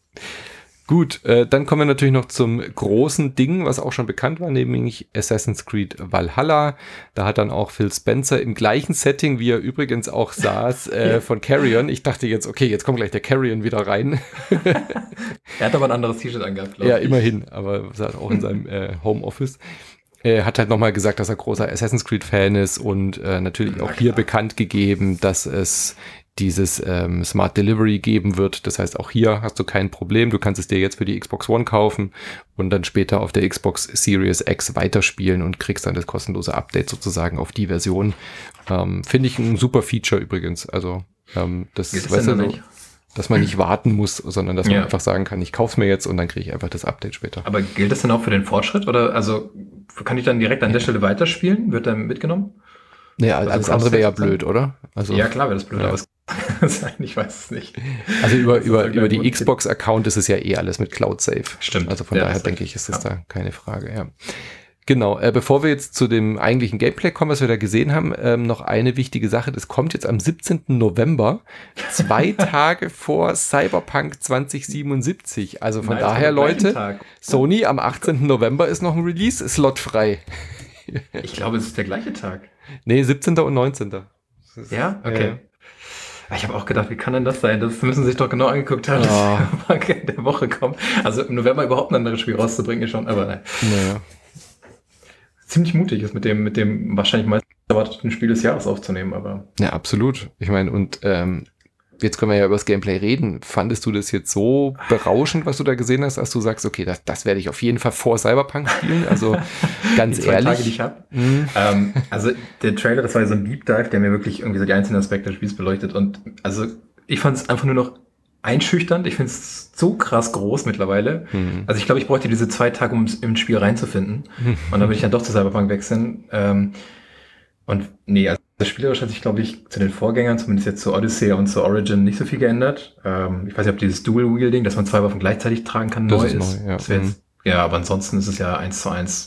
Gut, äh, dann kommen wir natürlich noch zum großen Ding, was auch schon bekannt war, nämlich Assassin's Creed Valhalla. Da hat dann auch Phil Spencer im gleichen Setting, wie er übrigens auch saß, äh, von Carrion. Ich dachte jetzt, okay, jetzt kommt gleich der Carrion wieder rein. Er hat aber ein anderes T-Shirt angehabt, glaube Ja, ich. immerhin, aber saß auch in seinem äh, Homeoffice. Er hat halt nochmal gesagt, dass er großer Assassin's Creed-Fan ist und äh, natürlich auch hier bekannt gegeben, dass es dieses ähm, Smart Delivery geben wird. Das heißt, auch hier hast du kein Problem. Du kannst es dir jetzt für die Xbox One kaufen und dann später auf der Xbox Series X weiterspielen und kriegst dann das kostenlose Update sozusagen auf die Version. Ähm, Finde ich ein super Feature übrigens. Also ähm, das Geht das weißt denn du, noch so, nicht? dass man nicht warten muss, sondern dass man Ja. einfach sagen kann, ich kauf's mir jetzt und dann kriege ich einfach das Update später. Aber gilt das denn auch für den Fortschritt? Oder also kann ich dann direkt an der Stelle weiterspielen? Wird dann mitgenommen? Naja, Also alles andere wäre ja Cross-Save blöd, oder? Also, Ja, klar wäre das blöd, Ja. aber es kann sein, ich weiß es nicht. also über, Das ist über, sogar über die gut. Xbox-Account ist es ja eh alles mit Cloud Save. Stimmt. Also von Ja, daher hast denke recht. ich, ist das Ja. da keine Frage, ja. Genau, äh, bevor wir jetzt zu dem eigentlichen Gameplay kommen, was wir da gesehen haben, ähm, noch eine wichtige Sache. Das kommt jetzt am siebzehnten November, zwei Tage vor Cyberpunk zwanzig siebenundsiebzig. Also von Nein, daher, am gleichen Leute, Tag. Sony, am achtzehnten November ist noch ein Release-Slot frei. Ich glaube, es ist der gleiche Tag. Nee, siebzehnten und neunzehnten Das ist- Ja? Okay. Ja. Ich habe auch gedacht, wie kann denn das sein? Das müssen sie sich doch genau angeguckt haben, Ja. dass Cyberpunk in der Woche kommt. Also im November überhaupt ein anderes Spiel rauszubringen, ist schon, aber nein. Naja. Ziemlich mutig ist mit dem, mit dem wahrscheinlich meist erwarteten Spiel des Jahres aufzunehmen, aber Ja, absolut. Ich meine, und ähm, jetzt können wir ja über das Gameplay reden. Fandest du das jetzt so berauschend, was du da gesehen hast, dass du sagst, okay, das, das werde ich auf jeden Fall vor Cyberpunk spielen? Also ganz die zwei ehrlich. Tage, die ich habe. Mhm. Ähm, also der Trailer, das war ja so ein Deep Dive, der mir wirklich irgendwie so die einzelnen Aspekte des Spiels beleuchtet. Und also ich fand es einfach nur noch einschüchternd. Ich finde es so krass groß mittlerweile. Mhm. Also ich glaube, ich bräuchte diese zwei Tage, um im Spiel reinzufinden. Mhm. Und dann würde ich dann doch zu Cyberpunk wechseln. Ähm, und nee, also das Spielerisch hat sich, glaube ich, zu den Vorgängern, zumindest jetzt zu Odyssey und zu Origin, nicht so viel geändert. Ähm, ich weiß nicht, ob dieses Dual-Wielding, dass man zwei Waffen gleichzeitig tragen kann, Das neu ist ist. neu, ja. Das wär Mhm. jetzt, ja, aber ansonsten ist es ja eins zu eins.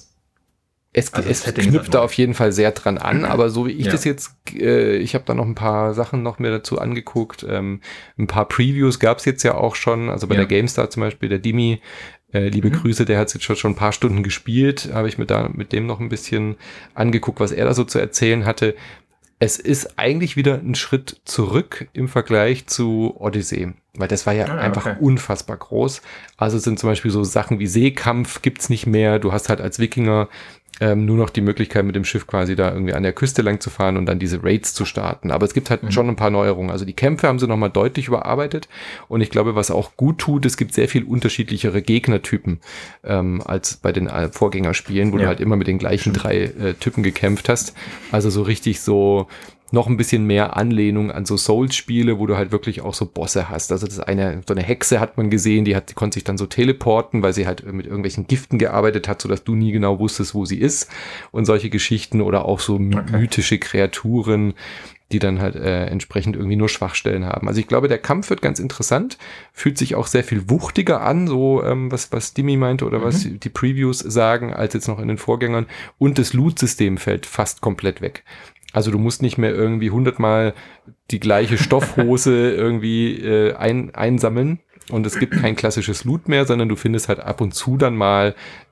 Es, Also es das Setting ist knüpft halt da neu. auf jeden Fall sehr dran an, aber so wie ich Ja. das jetzt, äh, ich habe da noch ein paar Sachen noch mir dazu angeguckt. Ähm, ein paar Previews gab es jetzt ja auch schon, also bei Ja. der GameStar zum Beispiel, der Dimi, äh, liebe Mhm. Grüße, der hat jetzt schon, schon ein paar Stunden gespielt, habe ich mir da mit dem noch ein bisschen angeguckt, was er da so zu erzählen hatte. Es ist eigentlich wieder ein Schritt zurück im Vergleich zu Odyssey, weil das war ja Ah, einfach okay. unfassbar groß. Also sind zum Beispiel so Sachen wie Seekampf gibt's nicht mehr. Du hast halt als Wikinger ähm, nur noch die Möglichkeit, mit dem Schiff quasi da irgendwie an der Küste lang zu fahren und dann diese Raids zu starten. Aber es gibt halt Mhm. schon ein paar Neuerungen. Also die Kämpfe haben sie nochmal deutlich überarbeitet und ich glaube, was auch gut tut, es gibt sehr viel unterschiedlichere Gegnertypen ähm, als bei den äh, Vorgängerspielen, wo Ja. du halt immer mit den gleichen drei äh, Typen gekämpft hast. Also so richtig so noch ein bisschen mehr Anlehnung an so Souls-Spiele, wo du halt wirklich auch so Bosse hast. Also das eine, so eine Hexe hat man gesehen, die hat, die konnte sich dann so teleporten, weil sie halt mit irgendwelchen Giften gearbeitet hat, sodass du nie genau wusstest, wo sie ist und solche Geschichten oder auch so Okay. mythische Kreaturen, die dann halt äh, entsprechend irgendwie nur Schwachstellen haben. Also ich glaube, der Kampf wird ganz interessant, fühlt sich auch sehr viel wuchtiger an, so ähm, was, was Dimi meinte oder Mhm. was die Previews sagen, als jetzt noch in den Vorgängern. Und das Loot-System fällt fast komplett weg. Also du musst nicht mehr irgendwie hundertmal die gleiche Stoffhose irgendwie äh, ein, einsammeln und es gibt kein klassisches Loot mehr, sondern du findest halt ab und zu dann mal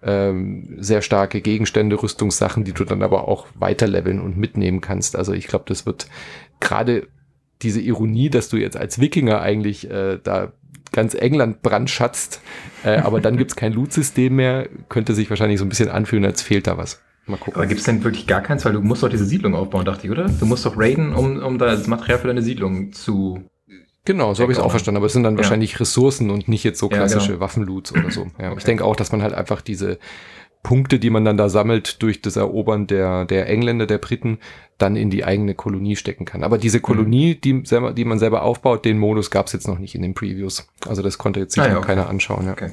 ähm, sehr starke Gegenstände, Rüstungssachen, die du dann aber auch weiterleveln und mitnehmen kannst. Also ich glaube, das wird gerade diese Ironie, dass du jetzt als Wikinger eigentlich äh, da ganz England brandschatzt, äh, aber dann gibt's kein Loot-System mehr, könnte sich wahrscheinlich so ein bisschen anfühlen, als fehlt da was. Mal gucken. Aber gibt es denn wirklich gar keins? Weil du musst doch diese Siedlung aufbauen, dachte ich, oder? Du musst doch raiden, um, um da das Material für deine Siedlung zu... Genau, so habe ich es auch verstanden. Aber es sind dann Ja. wahrscheinlich Ressourcen und nicht jetzt so Ja, klassische genau. Waffenloots oder so. Ja, Okay. Ich denke auch, dass man halt einfach diese Punkte, die man dann da sammelt durch das Erobern der, der Engländer, der Briten, dann in die eigene Kolonie stecken kann. Aber diese Kolonie, die, selber, die man selber aufbaut, den Modus gab es jetzt noch nicht in den Previews. Also das konnte jetzt sich Ah, ja, noch okay. keiner anschauen. Ja. Okay.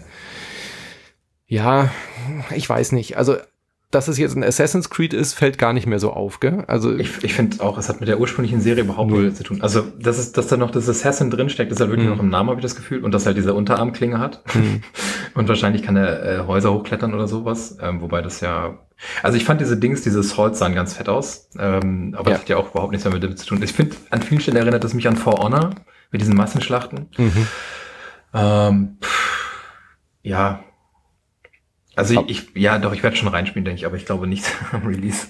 ja, ich weiß nicht. Also, dass es jetzt ein Assassin's Creed ist, fällt gar nicht mehr so auf, gell? Also Ich, ich finde auch, es hat mit der ursprünglichen Serie überhaupt Null. nichts zu tun. Also, das ist, dass da noch das Assassin drinsteckt, ist halt wirklich Mhm. noch im Namen, habe ich das Gefühl. Und dass er halt diese Unterarmklinge hat. Mhm. Und wahrscheinlich kann er äh, Häuser hochklettern oder sowas. Ähm, wobei das ja... Also ich fand diese Dings, diese Swords sahen ganz fett aus. Ähm, aber Ja. das hat ja auch überhaupt nichts mehr mit dem zu tun. Ich finde, an vielen Stellen erinnert es mich an For Honor, mit diesen Massenschlachten. Mhm. Ähm, pff, ja... Also ich, ich, ja doch, ich werde schon reinspielen, denke ich, aber ich glaube nicht am Release.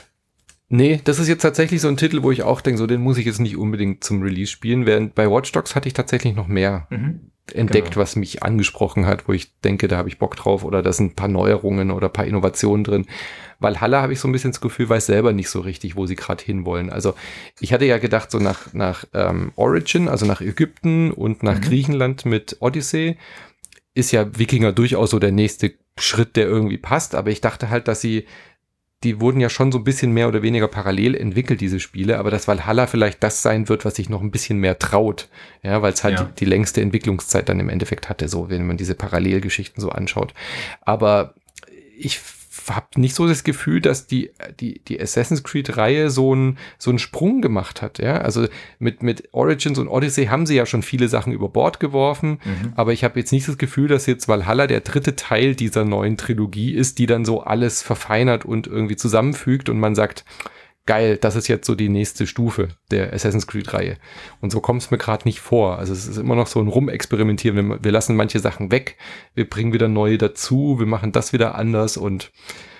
Nee, das ist jetzt tatsächlich so ein Titel, wo ich auch denke, so den muss ich jetzt nicht unbedingt zum Release spielen, während bei Watch Dogs hatte ich tatsächlich noch mehr Mhm. entdeckt, Genau. was mich angesprochen hat, wo ich denke, da habe ich Bock drauf oder da sind ein paar Neuerungen oder ein paar Innovationen drin. Valhalla habe ich so ein bisschen das Gefühl, weiß selber nicht so richtig, wo sie gerade hinwollen. Also ich hatte ja gedacht, so nach, nach ähm, Origin, also nach Ägypten und nach Mhm. Griechenland mit Odyssey, ist ja Wikinger durchaus so der nächste Schritt, der irgendwie passt, aber ich dachte halt, dass sie, die wurden ja schon so ein bisschen mehr oder weniger parallel entwickelt, diese Spiele, aber dass Valhalla vielleicht das sein wird, was sich noch ein bisschen mehr traut, ja, weil es halt Ja. die, die längste Entwicklungszeit dann im Endeffekt hatte, so, wenn man diese Parallelgeschichten so anschaut. Aber ich habe nicht so das Gefühl, dass die, die, die Assassin's Creed-Reihe so einen so einen Sprung gemacht hat, ja, also mit, mit Origins und Odyssey haben sie ja schon viele Sachen über Bord geworfen, Mhm. aber ich habe jetzt nicht das Gefühl, dass jetzt Valhalla der dritte Teil dieser neuen Trilogie ist, die dann so alles verfeinert und irgendwie zusammenfügt und man sagt, geil, das ist jetzt so die nächste Stufe der Assassin's Creed-Reihe. Und so kommt es mir gerade nicht vor. Also es ist immer noch so ein Rumexperimentieren. Wir, wir lassen manche Sachen weg, wir bringen wieder neue dazu, wir machen das wieder anders und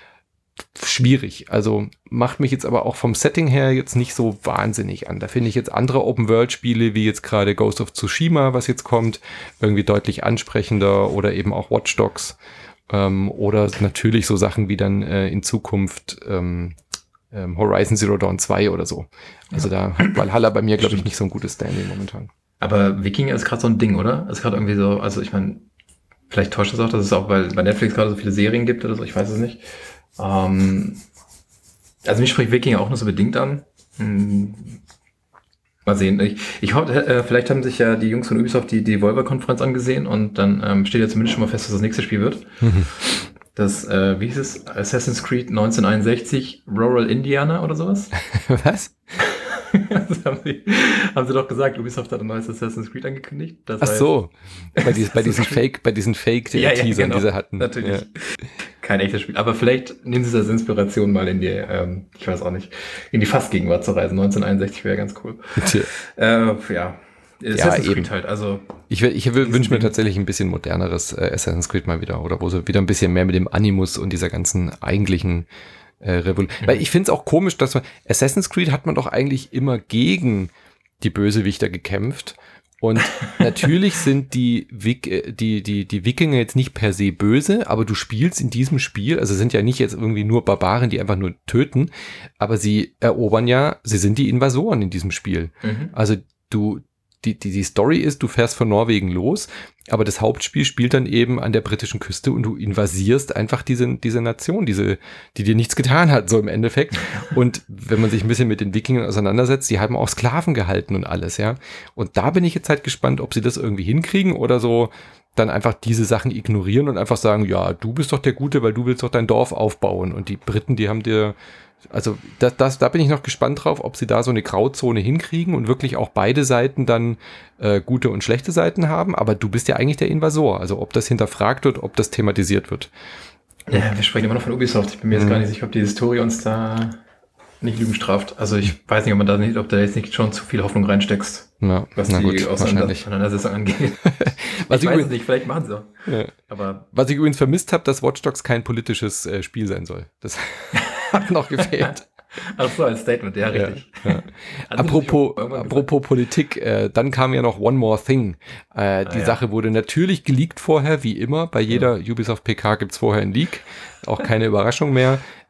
schwierig. Also macht mich jetzt aber auch vom Setting her jetzt nicht so wahnsinnig an. Da finde ich jetzt andere Open-World-Spiele, wie jetzt gerade Ghost of Tsushima, was jetzt kommt, irgendwie deutlich ansprechender oder eben auch Watch Dogs ähm, oder natürlich so Sachen wie dann äh, in Zukunft ähm, ähm, Horizon Zero Dawn zwei oder so. Also da hat Valhalla bei mir, glaube ich, nicht so ein gutes Standing momentan. Aber Wikinger ist gerade so ein Ding, oder? Ist gerade irgendwie so, also ich meine, vielleicht täuscht es auch, dass es auch bei, bei Netflix gerade so viele Serien gibt oder so, ich weiß es nicht. Ähm, also mich spricht Wikinger auch nur so bedingt an. Hm. Mal sehen. Ich, ich hoffe, äh, vielleicht haben sich ja die Jungs von Ubisoft die Devolver-Konferenz angesehen und dann ähm, steht ja zumindest schon mal fest, dass das nächste Spiel wird. Das, äh, wie hieß es? Assassin's Creed neunzehnhunderteinundsechzig Rural Indiana oder sowas? Was? Das haben sie, haben sie doch gesagt, Ubisoft hat ein neues Assassin's Creed angekündigt. Das Ach heißt- so, bei, dies, bei diesen Fake, bei diesen Fake-Teasern, Ja, ja, genau. die sie hatten. Natürlich. Ja. Kein echtes Spiel. Aber vielleicht nehmen sie das als Inspiration mal in die, ähm, ich weiß auch nicht, in die Fastgegenwart zu reisen. neunzehnhunderteinundsechzig wäre ganz cool. Tja. Äh, ja. Assassin's eben. Creed halt, also. Ich, will- ich wünsche mir Ding. tatsächlich ein bisschen moderneres äh, Assassin's Creed mal wieder, oder wo sie wieder ein bisschen mehr mit dem Animus und dieser ganzen eigentlichen äh, Revolution. Mhm. Weil ich finde es auch komisch, dass man, Assassin's Creed hat man doch eigentlich immer gegen die Bösewichter gekämpft. Und natürlich sind die, Wik äh, die, die, die Wikinger jetzt nicht per se böse, aber du spielst in diesem Spiel, also sind ja nicht jetzt irgendwie nur Barbaren, die einfach nur töten, aber sie erobern ja, sie sind die Invasoren in diesem Spiel. Mhm. Also du, die, die, die Story ist, du fährst von Norwegen los, aber das Hauptspiel spielt dann eben an der britischen Küste und du invasierst einfach diese, diese Nation, diese, die dir nichts getan hat, so im Endeffekt. Und wenn man sich ein bisschen mit den Wikingern auseinandersetzt, die haben auch Sklaven gehalten und alles, ja. Und da bin ich jetzt halt gespannt, ob sie das irgendwie hinkriegen oder so dann einfach diese Sachen ignorieren und einfach sagen, ja, du bist doch der Gute, weil du willst doch dein Dorf aufbauen. Und die Briten, die haben dir, also das, das, da bin ich noch gespannt drauf, ob sie da so eine Grauzone hinkriegen und wirklich auch beide Seiten dann äh, gute und schlechte Seiten haben. Aber du bist ja eigentlich der Invasor. Also ob das hinterfragt wird, ob das thematisiert wird. Ja, wir sprechen immer noch von Ubisoft. Ich bin mir jetzt Mhm. gar nicht sicher, ob die Historie uns da nicht Lügen straft. Also ich weiß nicht, ob man da nicht, ob da jetzt nicht schon zu viel Hoffnung reinsteckst, Ja, was na die gut, Auseinander- wahrscheinlich. Auseinandersetzung angeht. Was ich ich, weiß es übrigens, nicht, vielleicht machen sie auch. ja. Aber Was ich übrigens vermisst habe, dass Watch Dogs kein politisches äh, Spiel sein soll. Das hat noch gefehlt. ach so, als Statement, ja, richtig. Ja, ja. Also, Apropos, ich hab irgendwann apropos Politik, äh, dann kam ja noch One More Thing. Äh, die ja. Sache wurde natürlich geleakt vorher, wie immer. Bei jeder Ubisoft P K gibt's vorher ein Leak. Auch keine Überraschung mehr.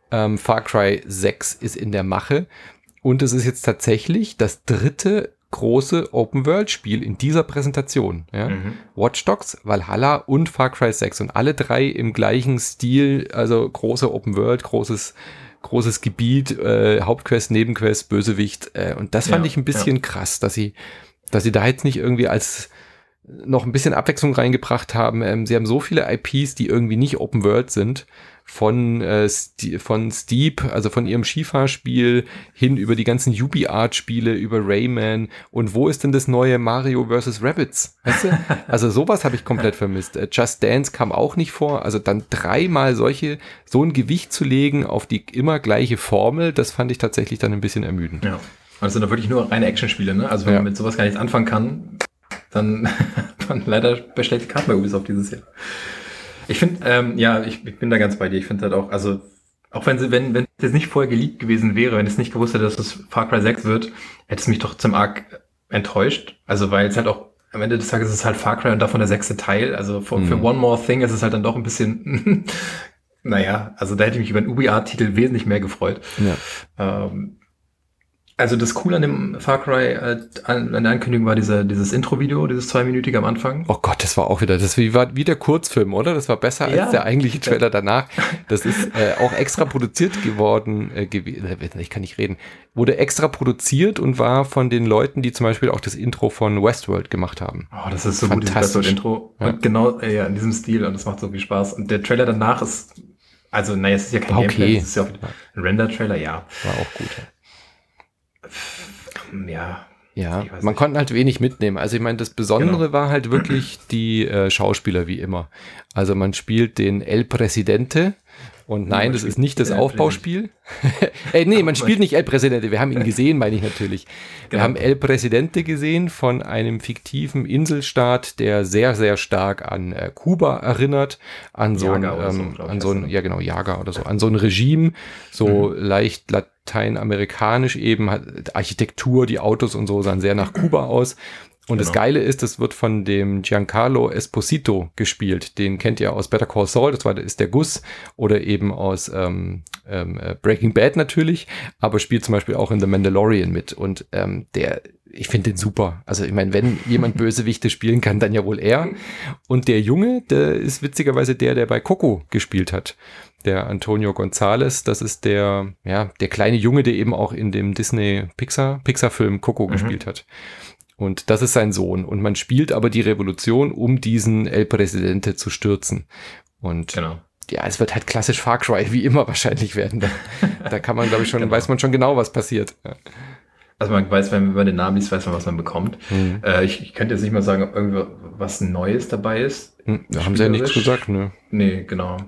Ähm, Far Cry sechs ist in der Mache und es ist jetzt tatsächlich das dritte große Open-World-Spiel in dieser Präsentation. Ja? Mhm. Watch Dogs, Valhalla und Far Cry sechs und alle drei im gleichen Stil, also große Open-World, großes großes Gebiet, äh, Hauptquest, Nebenquest, Bösewicht äh, und das fand ja, ich ein bisschen ja. krass, dass sie dass sie da jetzt nicht irgendwie als noch ein bisschen Abwechslung reingebracht haben. Ähm, sie haben so viele I Ps, die irgendwie nicht Open World sind, von äh, St- von Steep, also von ihrem Skifahrspiel hin über die ganzen UbiArt-Spiele, über Rayman und wo ist denn das neue Mario versus. Rabbids? Weißt du? Also sowas habe ich komplett vermisst. Äh, Just Dance kam auch nicht vor, also dann dreimal solche, so ein Gewicht zu legen auf die immer gleiche Formel, das fand ich tatsächlich dann ein bisschen ermüdend. Ja, also sind da wirklich nur reine Actionspiele, ne? Also wenn ja. man mit sowas gar nichts anfangen kann, dann hat man leider schlechte Karten bei Ubisoft dieses Jahr. Ich finde, ähm, ja, ich, ich bin da ganz bei dir. Ich finde halt auch, also, auch wenn sie, wenn, wenn es jetzt nicht vorher geleakt gewesen wäre, wenn es nicht gewusst hätte, dass es Far Cry sechs wird, hätte es mich doch zum arg enttäuscht. Also, weil es halt auch, am Ende des Tages ist es halt Far Cry und davon der sechste Teil. Also, für, mhm. für One More Thing ist es halt dann doch ein bisschen, naja, also da hätte ich mich über den UbiArt-Titel wesentlich mehr gefreut. Ja. Ähm, Also das Coole an dem Far Cry, äh, an, an der Ankündigung war diese, dieses Intro-Video, dieses zweiminütige am Anfang. Oh Gott, das war auch wieder, das war wie der Kurzfilm, oder? Das war besser ja. als der eigentliche Trailer danach. Das ist äh, auch extra produziert geworden, äh, gew- ich kann nicht reden, wurde extra produziert und war von den Leuten, die zum Beispiel auch das Intro von Westworld gemacht haben. Oh, das ist so gut, dieses Westworld-Intro. Ja. Und genau, äh, ja, in diesem Stil und das macht so viel Spaß. Und der Trailer danach ist, also naja, es ist ja kein okay. Gameplay, es ist ja auch ein Render-Trailer, ja. War auch gut, ja. Ja, ja, man nicht. Konnte halt wenig mitnehmen. Also ich meine, das Besondere genau. war halt wirklich die äh, Schauspieler wie immer. Also man spielt den El Presidente und nein, das ist nicht das Aufbauspiel. Ey, nee, man spielt nicht El Presidente, wir haben ihn gesehen, meine ich natürlich. Wir genau. haben El Presidente gesehen von einem fiktiven Inselstaat, der sehr, sehr stark an äh, Kuba erinnert, an so ein, ähm, so, an so ein, ja genau, Jager oder so, an so ein Regime, so mhm. leicht lateinamerikanisch eben, hat Architektur, die Autos und so sahen sehr nach Kuba aus. Und genau. das Geile ist, das wird von dem Giancarlo Esposito gespielt. Den kennt ihr aus Better Call Saul, das war, das ist der Gus. Oder eben aus ähm, ähm, Breaking Bad natürlich. Aber spielt zum Beispiel auch in The Mandalorian mit. Und ähm, der, ich finde den super. Also ich meine, wenn jemand Bösewichte spielen kann, dann ja wohl er. Und der Junge, der ist witzigerweise der, der bei Coco gespielt hat. Der Antonio González, das ist der, ja, der kleine Junge, der eben auch in dem Disney-Pixar, Pixar-Film Coco mhm. gespielt hat. Und das ist sein Sohn. Und man spielt aber die Revolution, um diesen El Presidente zu stürzen. Und genau. ja, es wird halt klassisch Far Cry, wie immer wahrscheinlich werden. Da, da kann man, glaube ich, schon, genau. weiß man schon genau, was passiert. Ja. Also man weiß, wenn man den Namen liest, weiß man, was man bekommt. Mhm. Äh, ich, ich könnte jetzt nicht mal sagen, ob irgendwie was Neues dabei ist. Mhm, da haben sie ja nichts gesagt, ne? Nee, genau.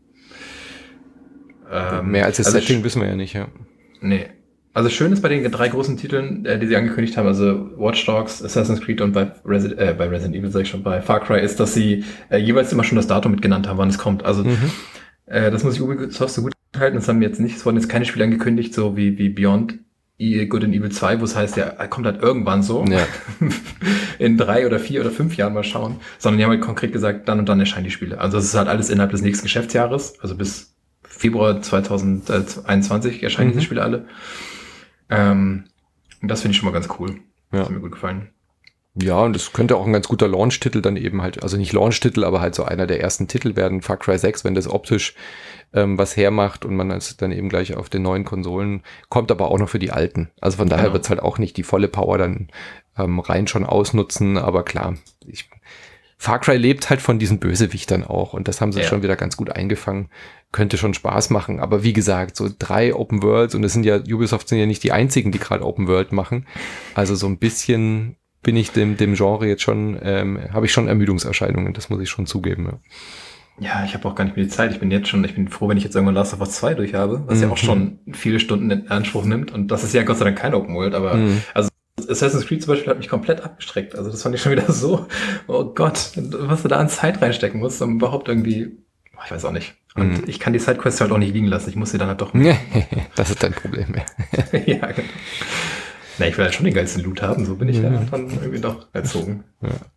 Ähm, Mehr als das also Setting sch- wissen wir ja nicht, ja. Nee. Also schön ist bei den drei großen Titeln, äh, die sie angekündigt haben, also Watch Dogs, Assassin's Creed und bei, Resi- äh, bei Resident Evil, sag ich schon, bei Far Cry, ist, dass sie äh, jeweils immer schon das Datum mitgenannt haben, wann es kommt. Also mhm. äh, das muss ich Ubisoft so gut halten. Das haben jetzt nicht, es wurden jetzt keine Spiele angekündigt, so wie, wie Beyond Good and Evil zwei, wo es heißt, ja, er kommt halt irgendwann so. Ja. In drei oder vier oder fünf Jahren mal schauen. Sondern die haben halt konkret gesagt, dann und dann erscheinen die Spiele. Also es ist halt alles innerhalb des nächsten Geschäftsjahres, also bis Februar zwanzig einundzwanzig erscheinen mhm. diese Spiele alle. Ähm, und das finde ich schon mal ganz cool. Ja. Das hat mir gut gefallen. Ja, und es könnte auch ein ganz guter Launch-Titel dann eben halt, also nicht Launch-Titel, aber halt so einer der ersten Titel werden, Far Cry sechs, wenn das optisch ähm, was hermacht und man es dann eben gleich auf den neuen Konsolen kommt, aber auch noch für die alten. Also von daher genau. wird es halt auch nicht die volle Power dann ähm, rein schon ausnutzen, aber klar, ich, Far Cry lebt halt von diesen Bösewichtern auch und das haben sie ja. schon wieder ganz gut eingefangen. Könnte schon Spaß machen, aber wie gesagt, so drei Open Worlds und es sind ja, Ubisoft sind ja nicht die einzigen, die gerade Open World machen. Also so ein bisschen bin ich dem, dem Genre jetzt schon, ähm, habe ich schon Ermüdungserscheinungen, das muss ich schon zugeben. Ja, ja ich habe auch gar nicht mehr die Zeit. Ich bin jetzt schon, ich bin froh, wenn ich jetzt irgendwann Last of Us zwei durch habe, was mhm. ja auch schon viele Stunden in Anspruch nimmt und das ist ja Gott sei Dank kein Open World, aber mhm. also Assassin's Creed zum Beispiel hat mich komplett abgestreckt. Also das fand ich schon wieder so, oh Gott, was du da an Zeit reinstecken musst, um überhaupt irgendwie, ich weiß auch nicht. Und mhm. ich kann die Sidequests halt auch nicht liegen lassen. Ich muss sie dann halt doch... Das ist dein Problem, ja. Ja, genau. Na, ich will halt schon den geilsten Loot haben. So bin ich mhm. ja dann irgendwie doch erzogen. Ja.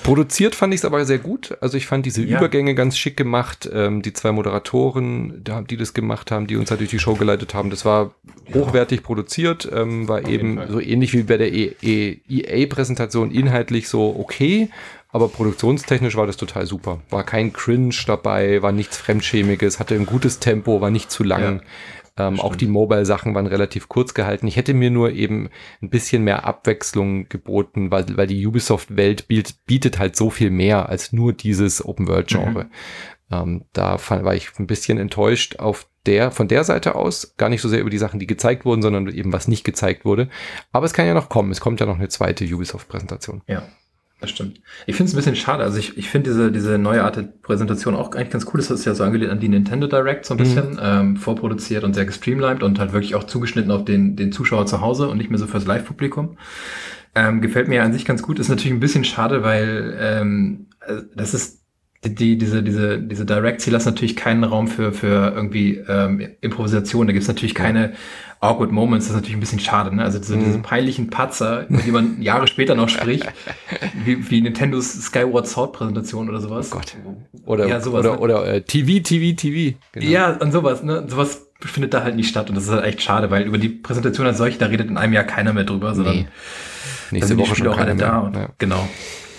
Produziert fand ich es aber sehr gut. Also ich fand diese Ja. Übergänge ganz schick gemacht. Ähm, die zwei Moderatoren, die, die das gemacht haben, die uns halt durch die Show geleitet haben, das war hochwertig produziert, ähm, war eben Fall. so ähnlich wie bei der E A-Präsentation inhaltlich so okay, aber produktionstechnisch war das total super. War kein Cringe dabei, war nichts Fremdschämiges, hatte ein gutes Tempo, war nicht zu lang. Ähm, auch die Mobile-Sachen waren relativ kurz gehalten. Ich hätte mir nur eben ein bisschen mehr Abwechslung geboten, weil, weil die Ubisoft-Welt bietet, bietet halt so viel mehr als nur dieses Open-World-Genre. Mhm. Ähm, da fand, war ich ein bisschen enttäuscht auf der, von der Seite aus. Gar nicht so sehr über die Sachen, die gezeigt wurden, sondern eben was nicht gezeigt wurde. Aber es kann ja noch kommen. Es kommt ja noch eine zweite Ubisoft-Präsentation. Ja. Das stimmt. Ich finde es ein bisschen schade. Also ich, ich finde diese, diese neue Art der Präsentation auch eigentlich ganz cool. Das ist ja so angelehnt an die Nintendo Direct so ein bisschen, mhm. ähm, vorproduziert und sehr gestreamlined und halt wirklich auch zugeschnitten auf den, den Zuschauer zu Hause und nicht mehr so fürs Live-Publikum. Ähm, gefällt mir an sich ganz gut. Ist natürlich ein bisschen schade, weil ähm, das ist die, diese, diese, diese Directs, die lassen natürlich keinen Raum für, für irgendwie ähm, Improvisation. Da gibt's natürlich keine awkward Moments. Das ist natürlich ein bisschen schade, ne? Also diese, mhm. diese peinlichen Patzer, über die man Jahre später noch spricht, wie, wie Nintendos Skyward Sword Präsentation oder sowas. Oh Gott. Oder, ja, sowas, oder, ne? oder äh, T V, T V, T V. Genau. Ja, und sowas, ne? Sowas findet da halt nicht statt. Und das ist halt echt schade, weil über die Präsentation als solche, da redet in einem Jahr keiner mehr drüber, sondern nee. Nächste Woche schon auch alle da. Und, ja. Genau.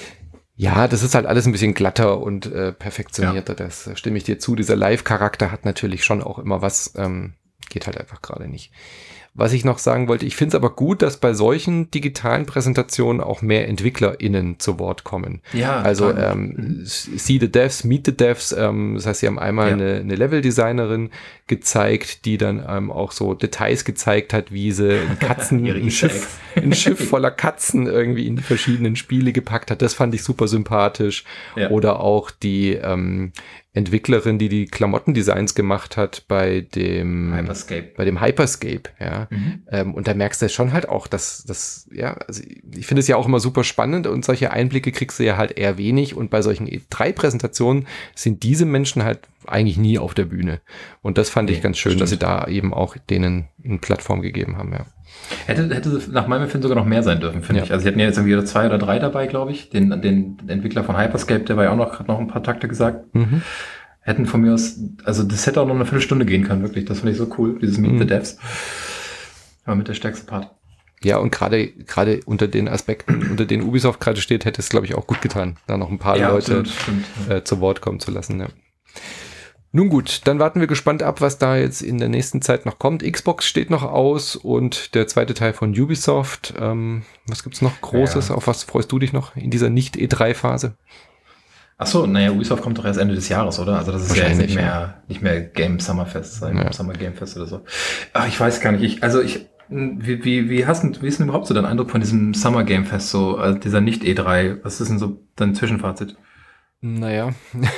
Ja, das ist halt alles ein bisschen glatter und äh, perfektionierter. Ja. Das stimme ich dir zu. Dieser Live-Charakter hat natürlich schon auch immer was, ähm, geht halt einfach gerade nicht. Was ich noch sagen wollte, ich finde es aber gut, dass bei solchen digitalen Präsentationen auch mehr EntwicklerInnen zu Wort kommen. Ja. Also ähm, See the Devs, Meet the Devs, ähm, das heißt, sie haben einmal ja. eine, eine Level-Designerin gezeigt, die dann ähm, auch so Details gezeigt hat, wie sie ein Katzen, ein Schiff, ein Schiff voller Katzen irgendwie in die verschiedenen Spiele gepackt hat. Das fand ich super sympathisch. Ja. Oder auch die ähm, Entwicklerin, die die Klamottendesigns gemacht hat bei dem Hyperscape. Bei dem Hyperscape, ja. Mhm. Ähm, und da merkst du schon halt auch, dass das, ja, also ich finde es ja auch immer super spannend und solche Einblicke kriegst du ja halt eher wenig und bei solchen E drei Präsentationen sind diese Menschen halt eigentlich nie auf der Bühne. Und das fand nee, ich ganz schön, stimmt. dass sie da eben auch denen eine Plattform gegeben haben, ja. Hätte, hätte nach meinem Empfinden sogar noch mehr sein dürfen, finde ja. ich. Also sie hatten ja jetzt irgendwie zwei oder drei dabei, glaube ich. Den, den Entwickler von Hyperscape, der war ja auch noch, hat noch ein paar Takte gesagt. Mhm. Hätten von mir aus, also das hätte auch noch eine Viertelstunde gehen können, wirklich. Das finde ich so cool, dieses Meet mhm. the Devs. Aber mit der stärkste Part. Ja, und gerade gerade unter den Aspekten, unter denen Ubisoft gerade steht, hätte es, glaube ich, auch gut getan, da noch ein paar ja, Leute absolut, äh, zu Wort kommen zu lassen, ja. Nun gut, dann warten wir gespannt ab, was da jetzt in der nächsten Zeit noch kommt. Xbox steht noch aus und der zweite Teil von Ubisoft. Ähm, was gibt's noch Großes? Ja. Auf was freust du dich noch in dieser Nicht-E drei Phase? Ach so, naja, Ubisoft kommt doch erst Ende des Jahres, oder? Also das ist ja jetzt nicht mehr, ja. nicht mehr Game Summerfest, ja. Summer Game Fest oder so. Ach, ich weiß gar nicht. Ich, also ich, wie, wie, wie hast du, wie ist denn überhaupt so dein Eindruck von diesem Summer Game Fest, so, also dieser Nicht-E drei? Was ist denn so dein Zwischenfazit? Naja,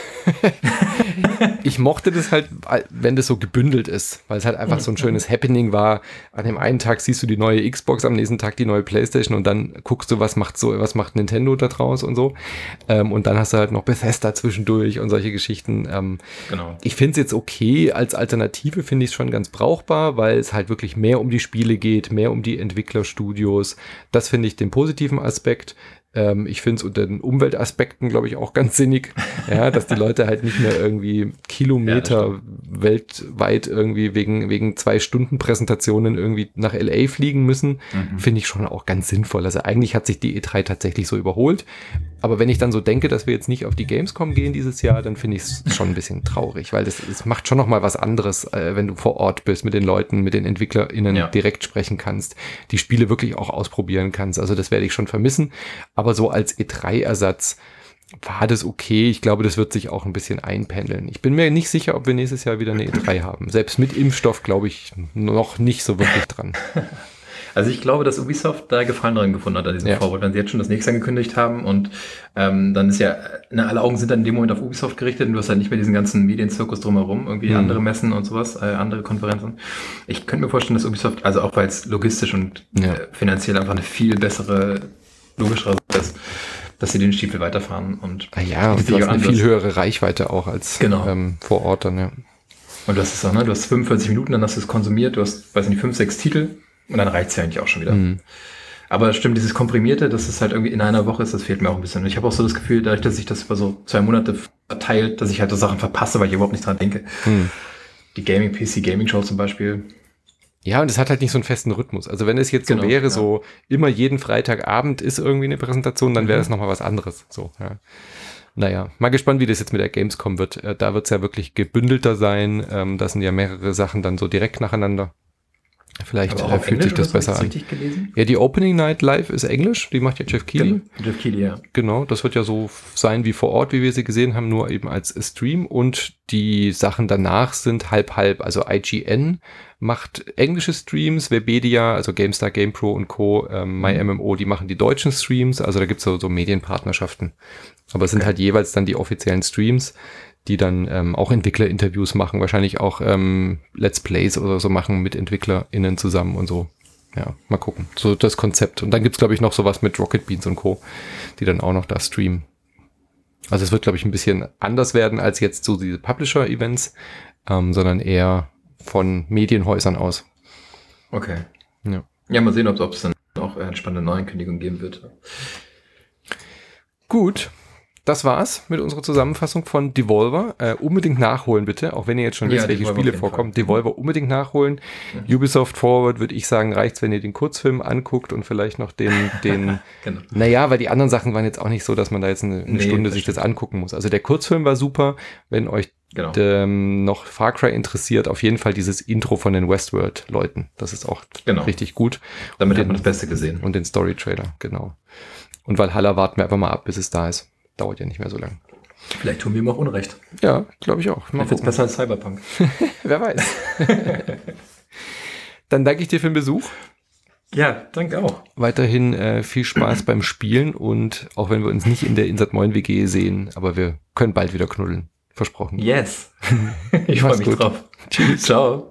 ich mochte das halt, wenn das so gebündelt ist, weil es halt einfach so ein schönes Happening war. An dem einen Tag siehst du die neue Xbox, am nächsten Tag die neue PlayStation und dann guckst du, was macht so, was macht Nintendo da draus und so. Ähm, und dann hast du halt noch Bethesda zwischendurch und solche Geschichten. Ähm, genau. Ich finde es jetzt okay, als Alternative finde ich es schon ganz brauchbar, weil es halt wirklich mehr um die Spiele geht, mehr um die Entwicklerstudios. Das finde ich den positiven Aspekt. Ähm, ich finde es unter den Umweltaspekten, glaube ich, auch ganz sinnig, ja, dass die Leute halt nicht mehr irgendwie Kilometer ja, weltweit irgendwie wegen, wegen zwei Stunden Präsentationen irgendwie nach L A fliegen müssen, mhm. finde ich schon auch ganz sinnvoll. Also eigentlich hat sich die E drei tatsächlich so überholt. Aber wenn ich dann so denke, dass wir jetzt nicht auf die Gamescom gehen dieses Jahr, dann finde ich es schon ein bisschen traurig, weil das, das macht schon noch mal was anderes, äh, wenn du vor Ort bist, mit den Leuten, mit den EntwicklerInnen ja. direkt sprechen kannst, die Spiele wirklich auch ausprobieren kannst. Also das werde ich schon vermissen. Aber so als E drei Ersatz war das okay. Ich glaube, das wird sich auch ein bisschen einpendeln. Ich bin mir nicht sicher, ob wir nächstes Jahr wieder eine E drei haben. Selbst mit Impfstoff glaube ich noch nicht so wirklich dran. Also ich glaube, dass Ubisoft da Gefallen dran gefunden hat an diesem ja. Vorwort, wenn sie jetzt schon das nächste angekündigt haben und ähm, dann ist ja, na, alle Augen sind dann in dem Moment auf Ubisoft gerichtet und du hast halt nicht mehr diesen ganzen Medienzirkus drumherum, irgendwie mhm. andere Messen und sowas, äh, andere Konferenzen. Ich könnte mir vorstellen, dass Ubisoft, also auch weil es logistisch und ja. äh, finanziell einfach eine viel bessere, logischere ist, dass sie den Stiefel weiterfahren und ah ja, und du hast eine anders. viel höhere Reichweite auch als genau. ähm, vor Ort dann, ja. Und du hast es auch, ne, du hast fünfundvierzig Minuten, dann hast du es konsumiert, du hast, weiß nicht, fünf, sechs Titel. Und dann reicht's ja eigentlich auch schon wieder. Mhm. Aber stimmt, dieses Komprimierte, dass es halt irgendwie in einer Woche ist, das fehlt mir auch ein bisschen. Ich habe auch so das Gefühl, dadurch, dass sich das über so zwei Monate verteilt, dass ich halt so Sachen verpasse, weil ich überhaupt nicht dran denke. Hm. Die Gaming-P C-Gaming-Show zum Beispiel. Ja, und es hat halt nicht so einen festen Rhythmus. Also wenn es jetzt so genau, wäre, ja. so immer jeden Freitagabend ist irgendwie eine Präsentation, dann wäre Mhm. das nochmal was anderes. So, ja. Naja, mal gespannt, wie das jetzt mit der Gamescom wird. Äh, da wird es ja wirklich gebündelter sein. Ähm, da sind ja mehrere Sachen dann so direkt nacheinander. Vielleicht Aber äh, auf fühlt sich Englisch das besser oder so? an. Richtig gelesen? Ja, die Opening Night Live ist Englisch, die macht ja Jeff Keighley. Genau. Jeff Keighley, ja. Genau, das wird ja so sein wie vor Ort, wie wir sie gesehen haben, nur eben als Stream. Und die Sachen danach sind halb-halb. Also I G N macht englische Streams, Webedia, also GameStar, GamePro und Co., ähm, MyMMO, die machen die deutschen Streams. Also da gibt's so, so Medienpartnerschaften. Aber es sind Okay. halt jeweils dann die offiziellen Streams, die dann ähm, auch Entwicklerinterviews machen, wahrscheinlich auch ähm, Let's Plays oder so machen mit EntwicklerInnen zusammen und so. Ja, mal gucken. So das Konzept. Und dann gibt's glaube ich, noch sowas mit Rocket Beans und Co., die dann auch noch da streamen. Also es wird, glaube ich, ein bisschen anders werden als jetzt so diese Publisher-Events, ähm, sondern eher von Medienhäusern aus. Okay. Ja. Ja, mal sehen, ob es dann auch eine spannende Neuankündigung geben wird. Gut. Das war's mit unserer Zusammenfassung von Devolver. Äh, unbedingt nachholen, bitte, auch wenn ihr jetzt schon Ja, wisst, welche Devolver Spiele auf jeden vorkommen. Fall. Devolver unbedingt nachholen. Mhm. Ubisoft Forward, würde ich sagen, reicht's, wenn ihr den Kurzfilm anguckt und vielleicht noch den, den Genau. naja, weil die anderen Sachen waren jetzt auch nicht so, dass man da jetzt eine, eine Nee, Stunde das sich das angucken muss. Also der Kurzfilm war super. Wenn euch Genau. ähm, noch Far Cry interessiert, auf jeden Fall dieses Intro von den Westworld-Leuten. Das ist auch Genau. richtig gut. Damit und hat man den, das Beste gesehen. Und den Story-Trailer, genau. Und Valhalla warten wir einfach mal ab, bis es da ist. Dauert ja nicht mehr so lang. Vielleicht tun wir ihm auch Unrecht. Ja, glaube ich auch. Mal Vielleicht wird's gucken. besser als Cyberpunk. Wer weiß. Dann danke ich dir für den Besuch. Ja, danke auch. Weiterhin äh, viel Spaß beim Spielen und auch wenn wir uns nicht in der Insert Moin W G sehen, aber wir können bald wieder knuddeln. Versprochen. Yes. Ich freue Mach's mich gut. drauf. Tschüss. Ciao.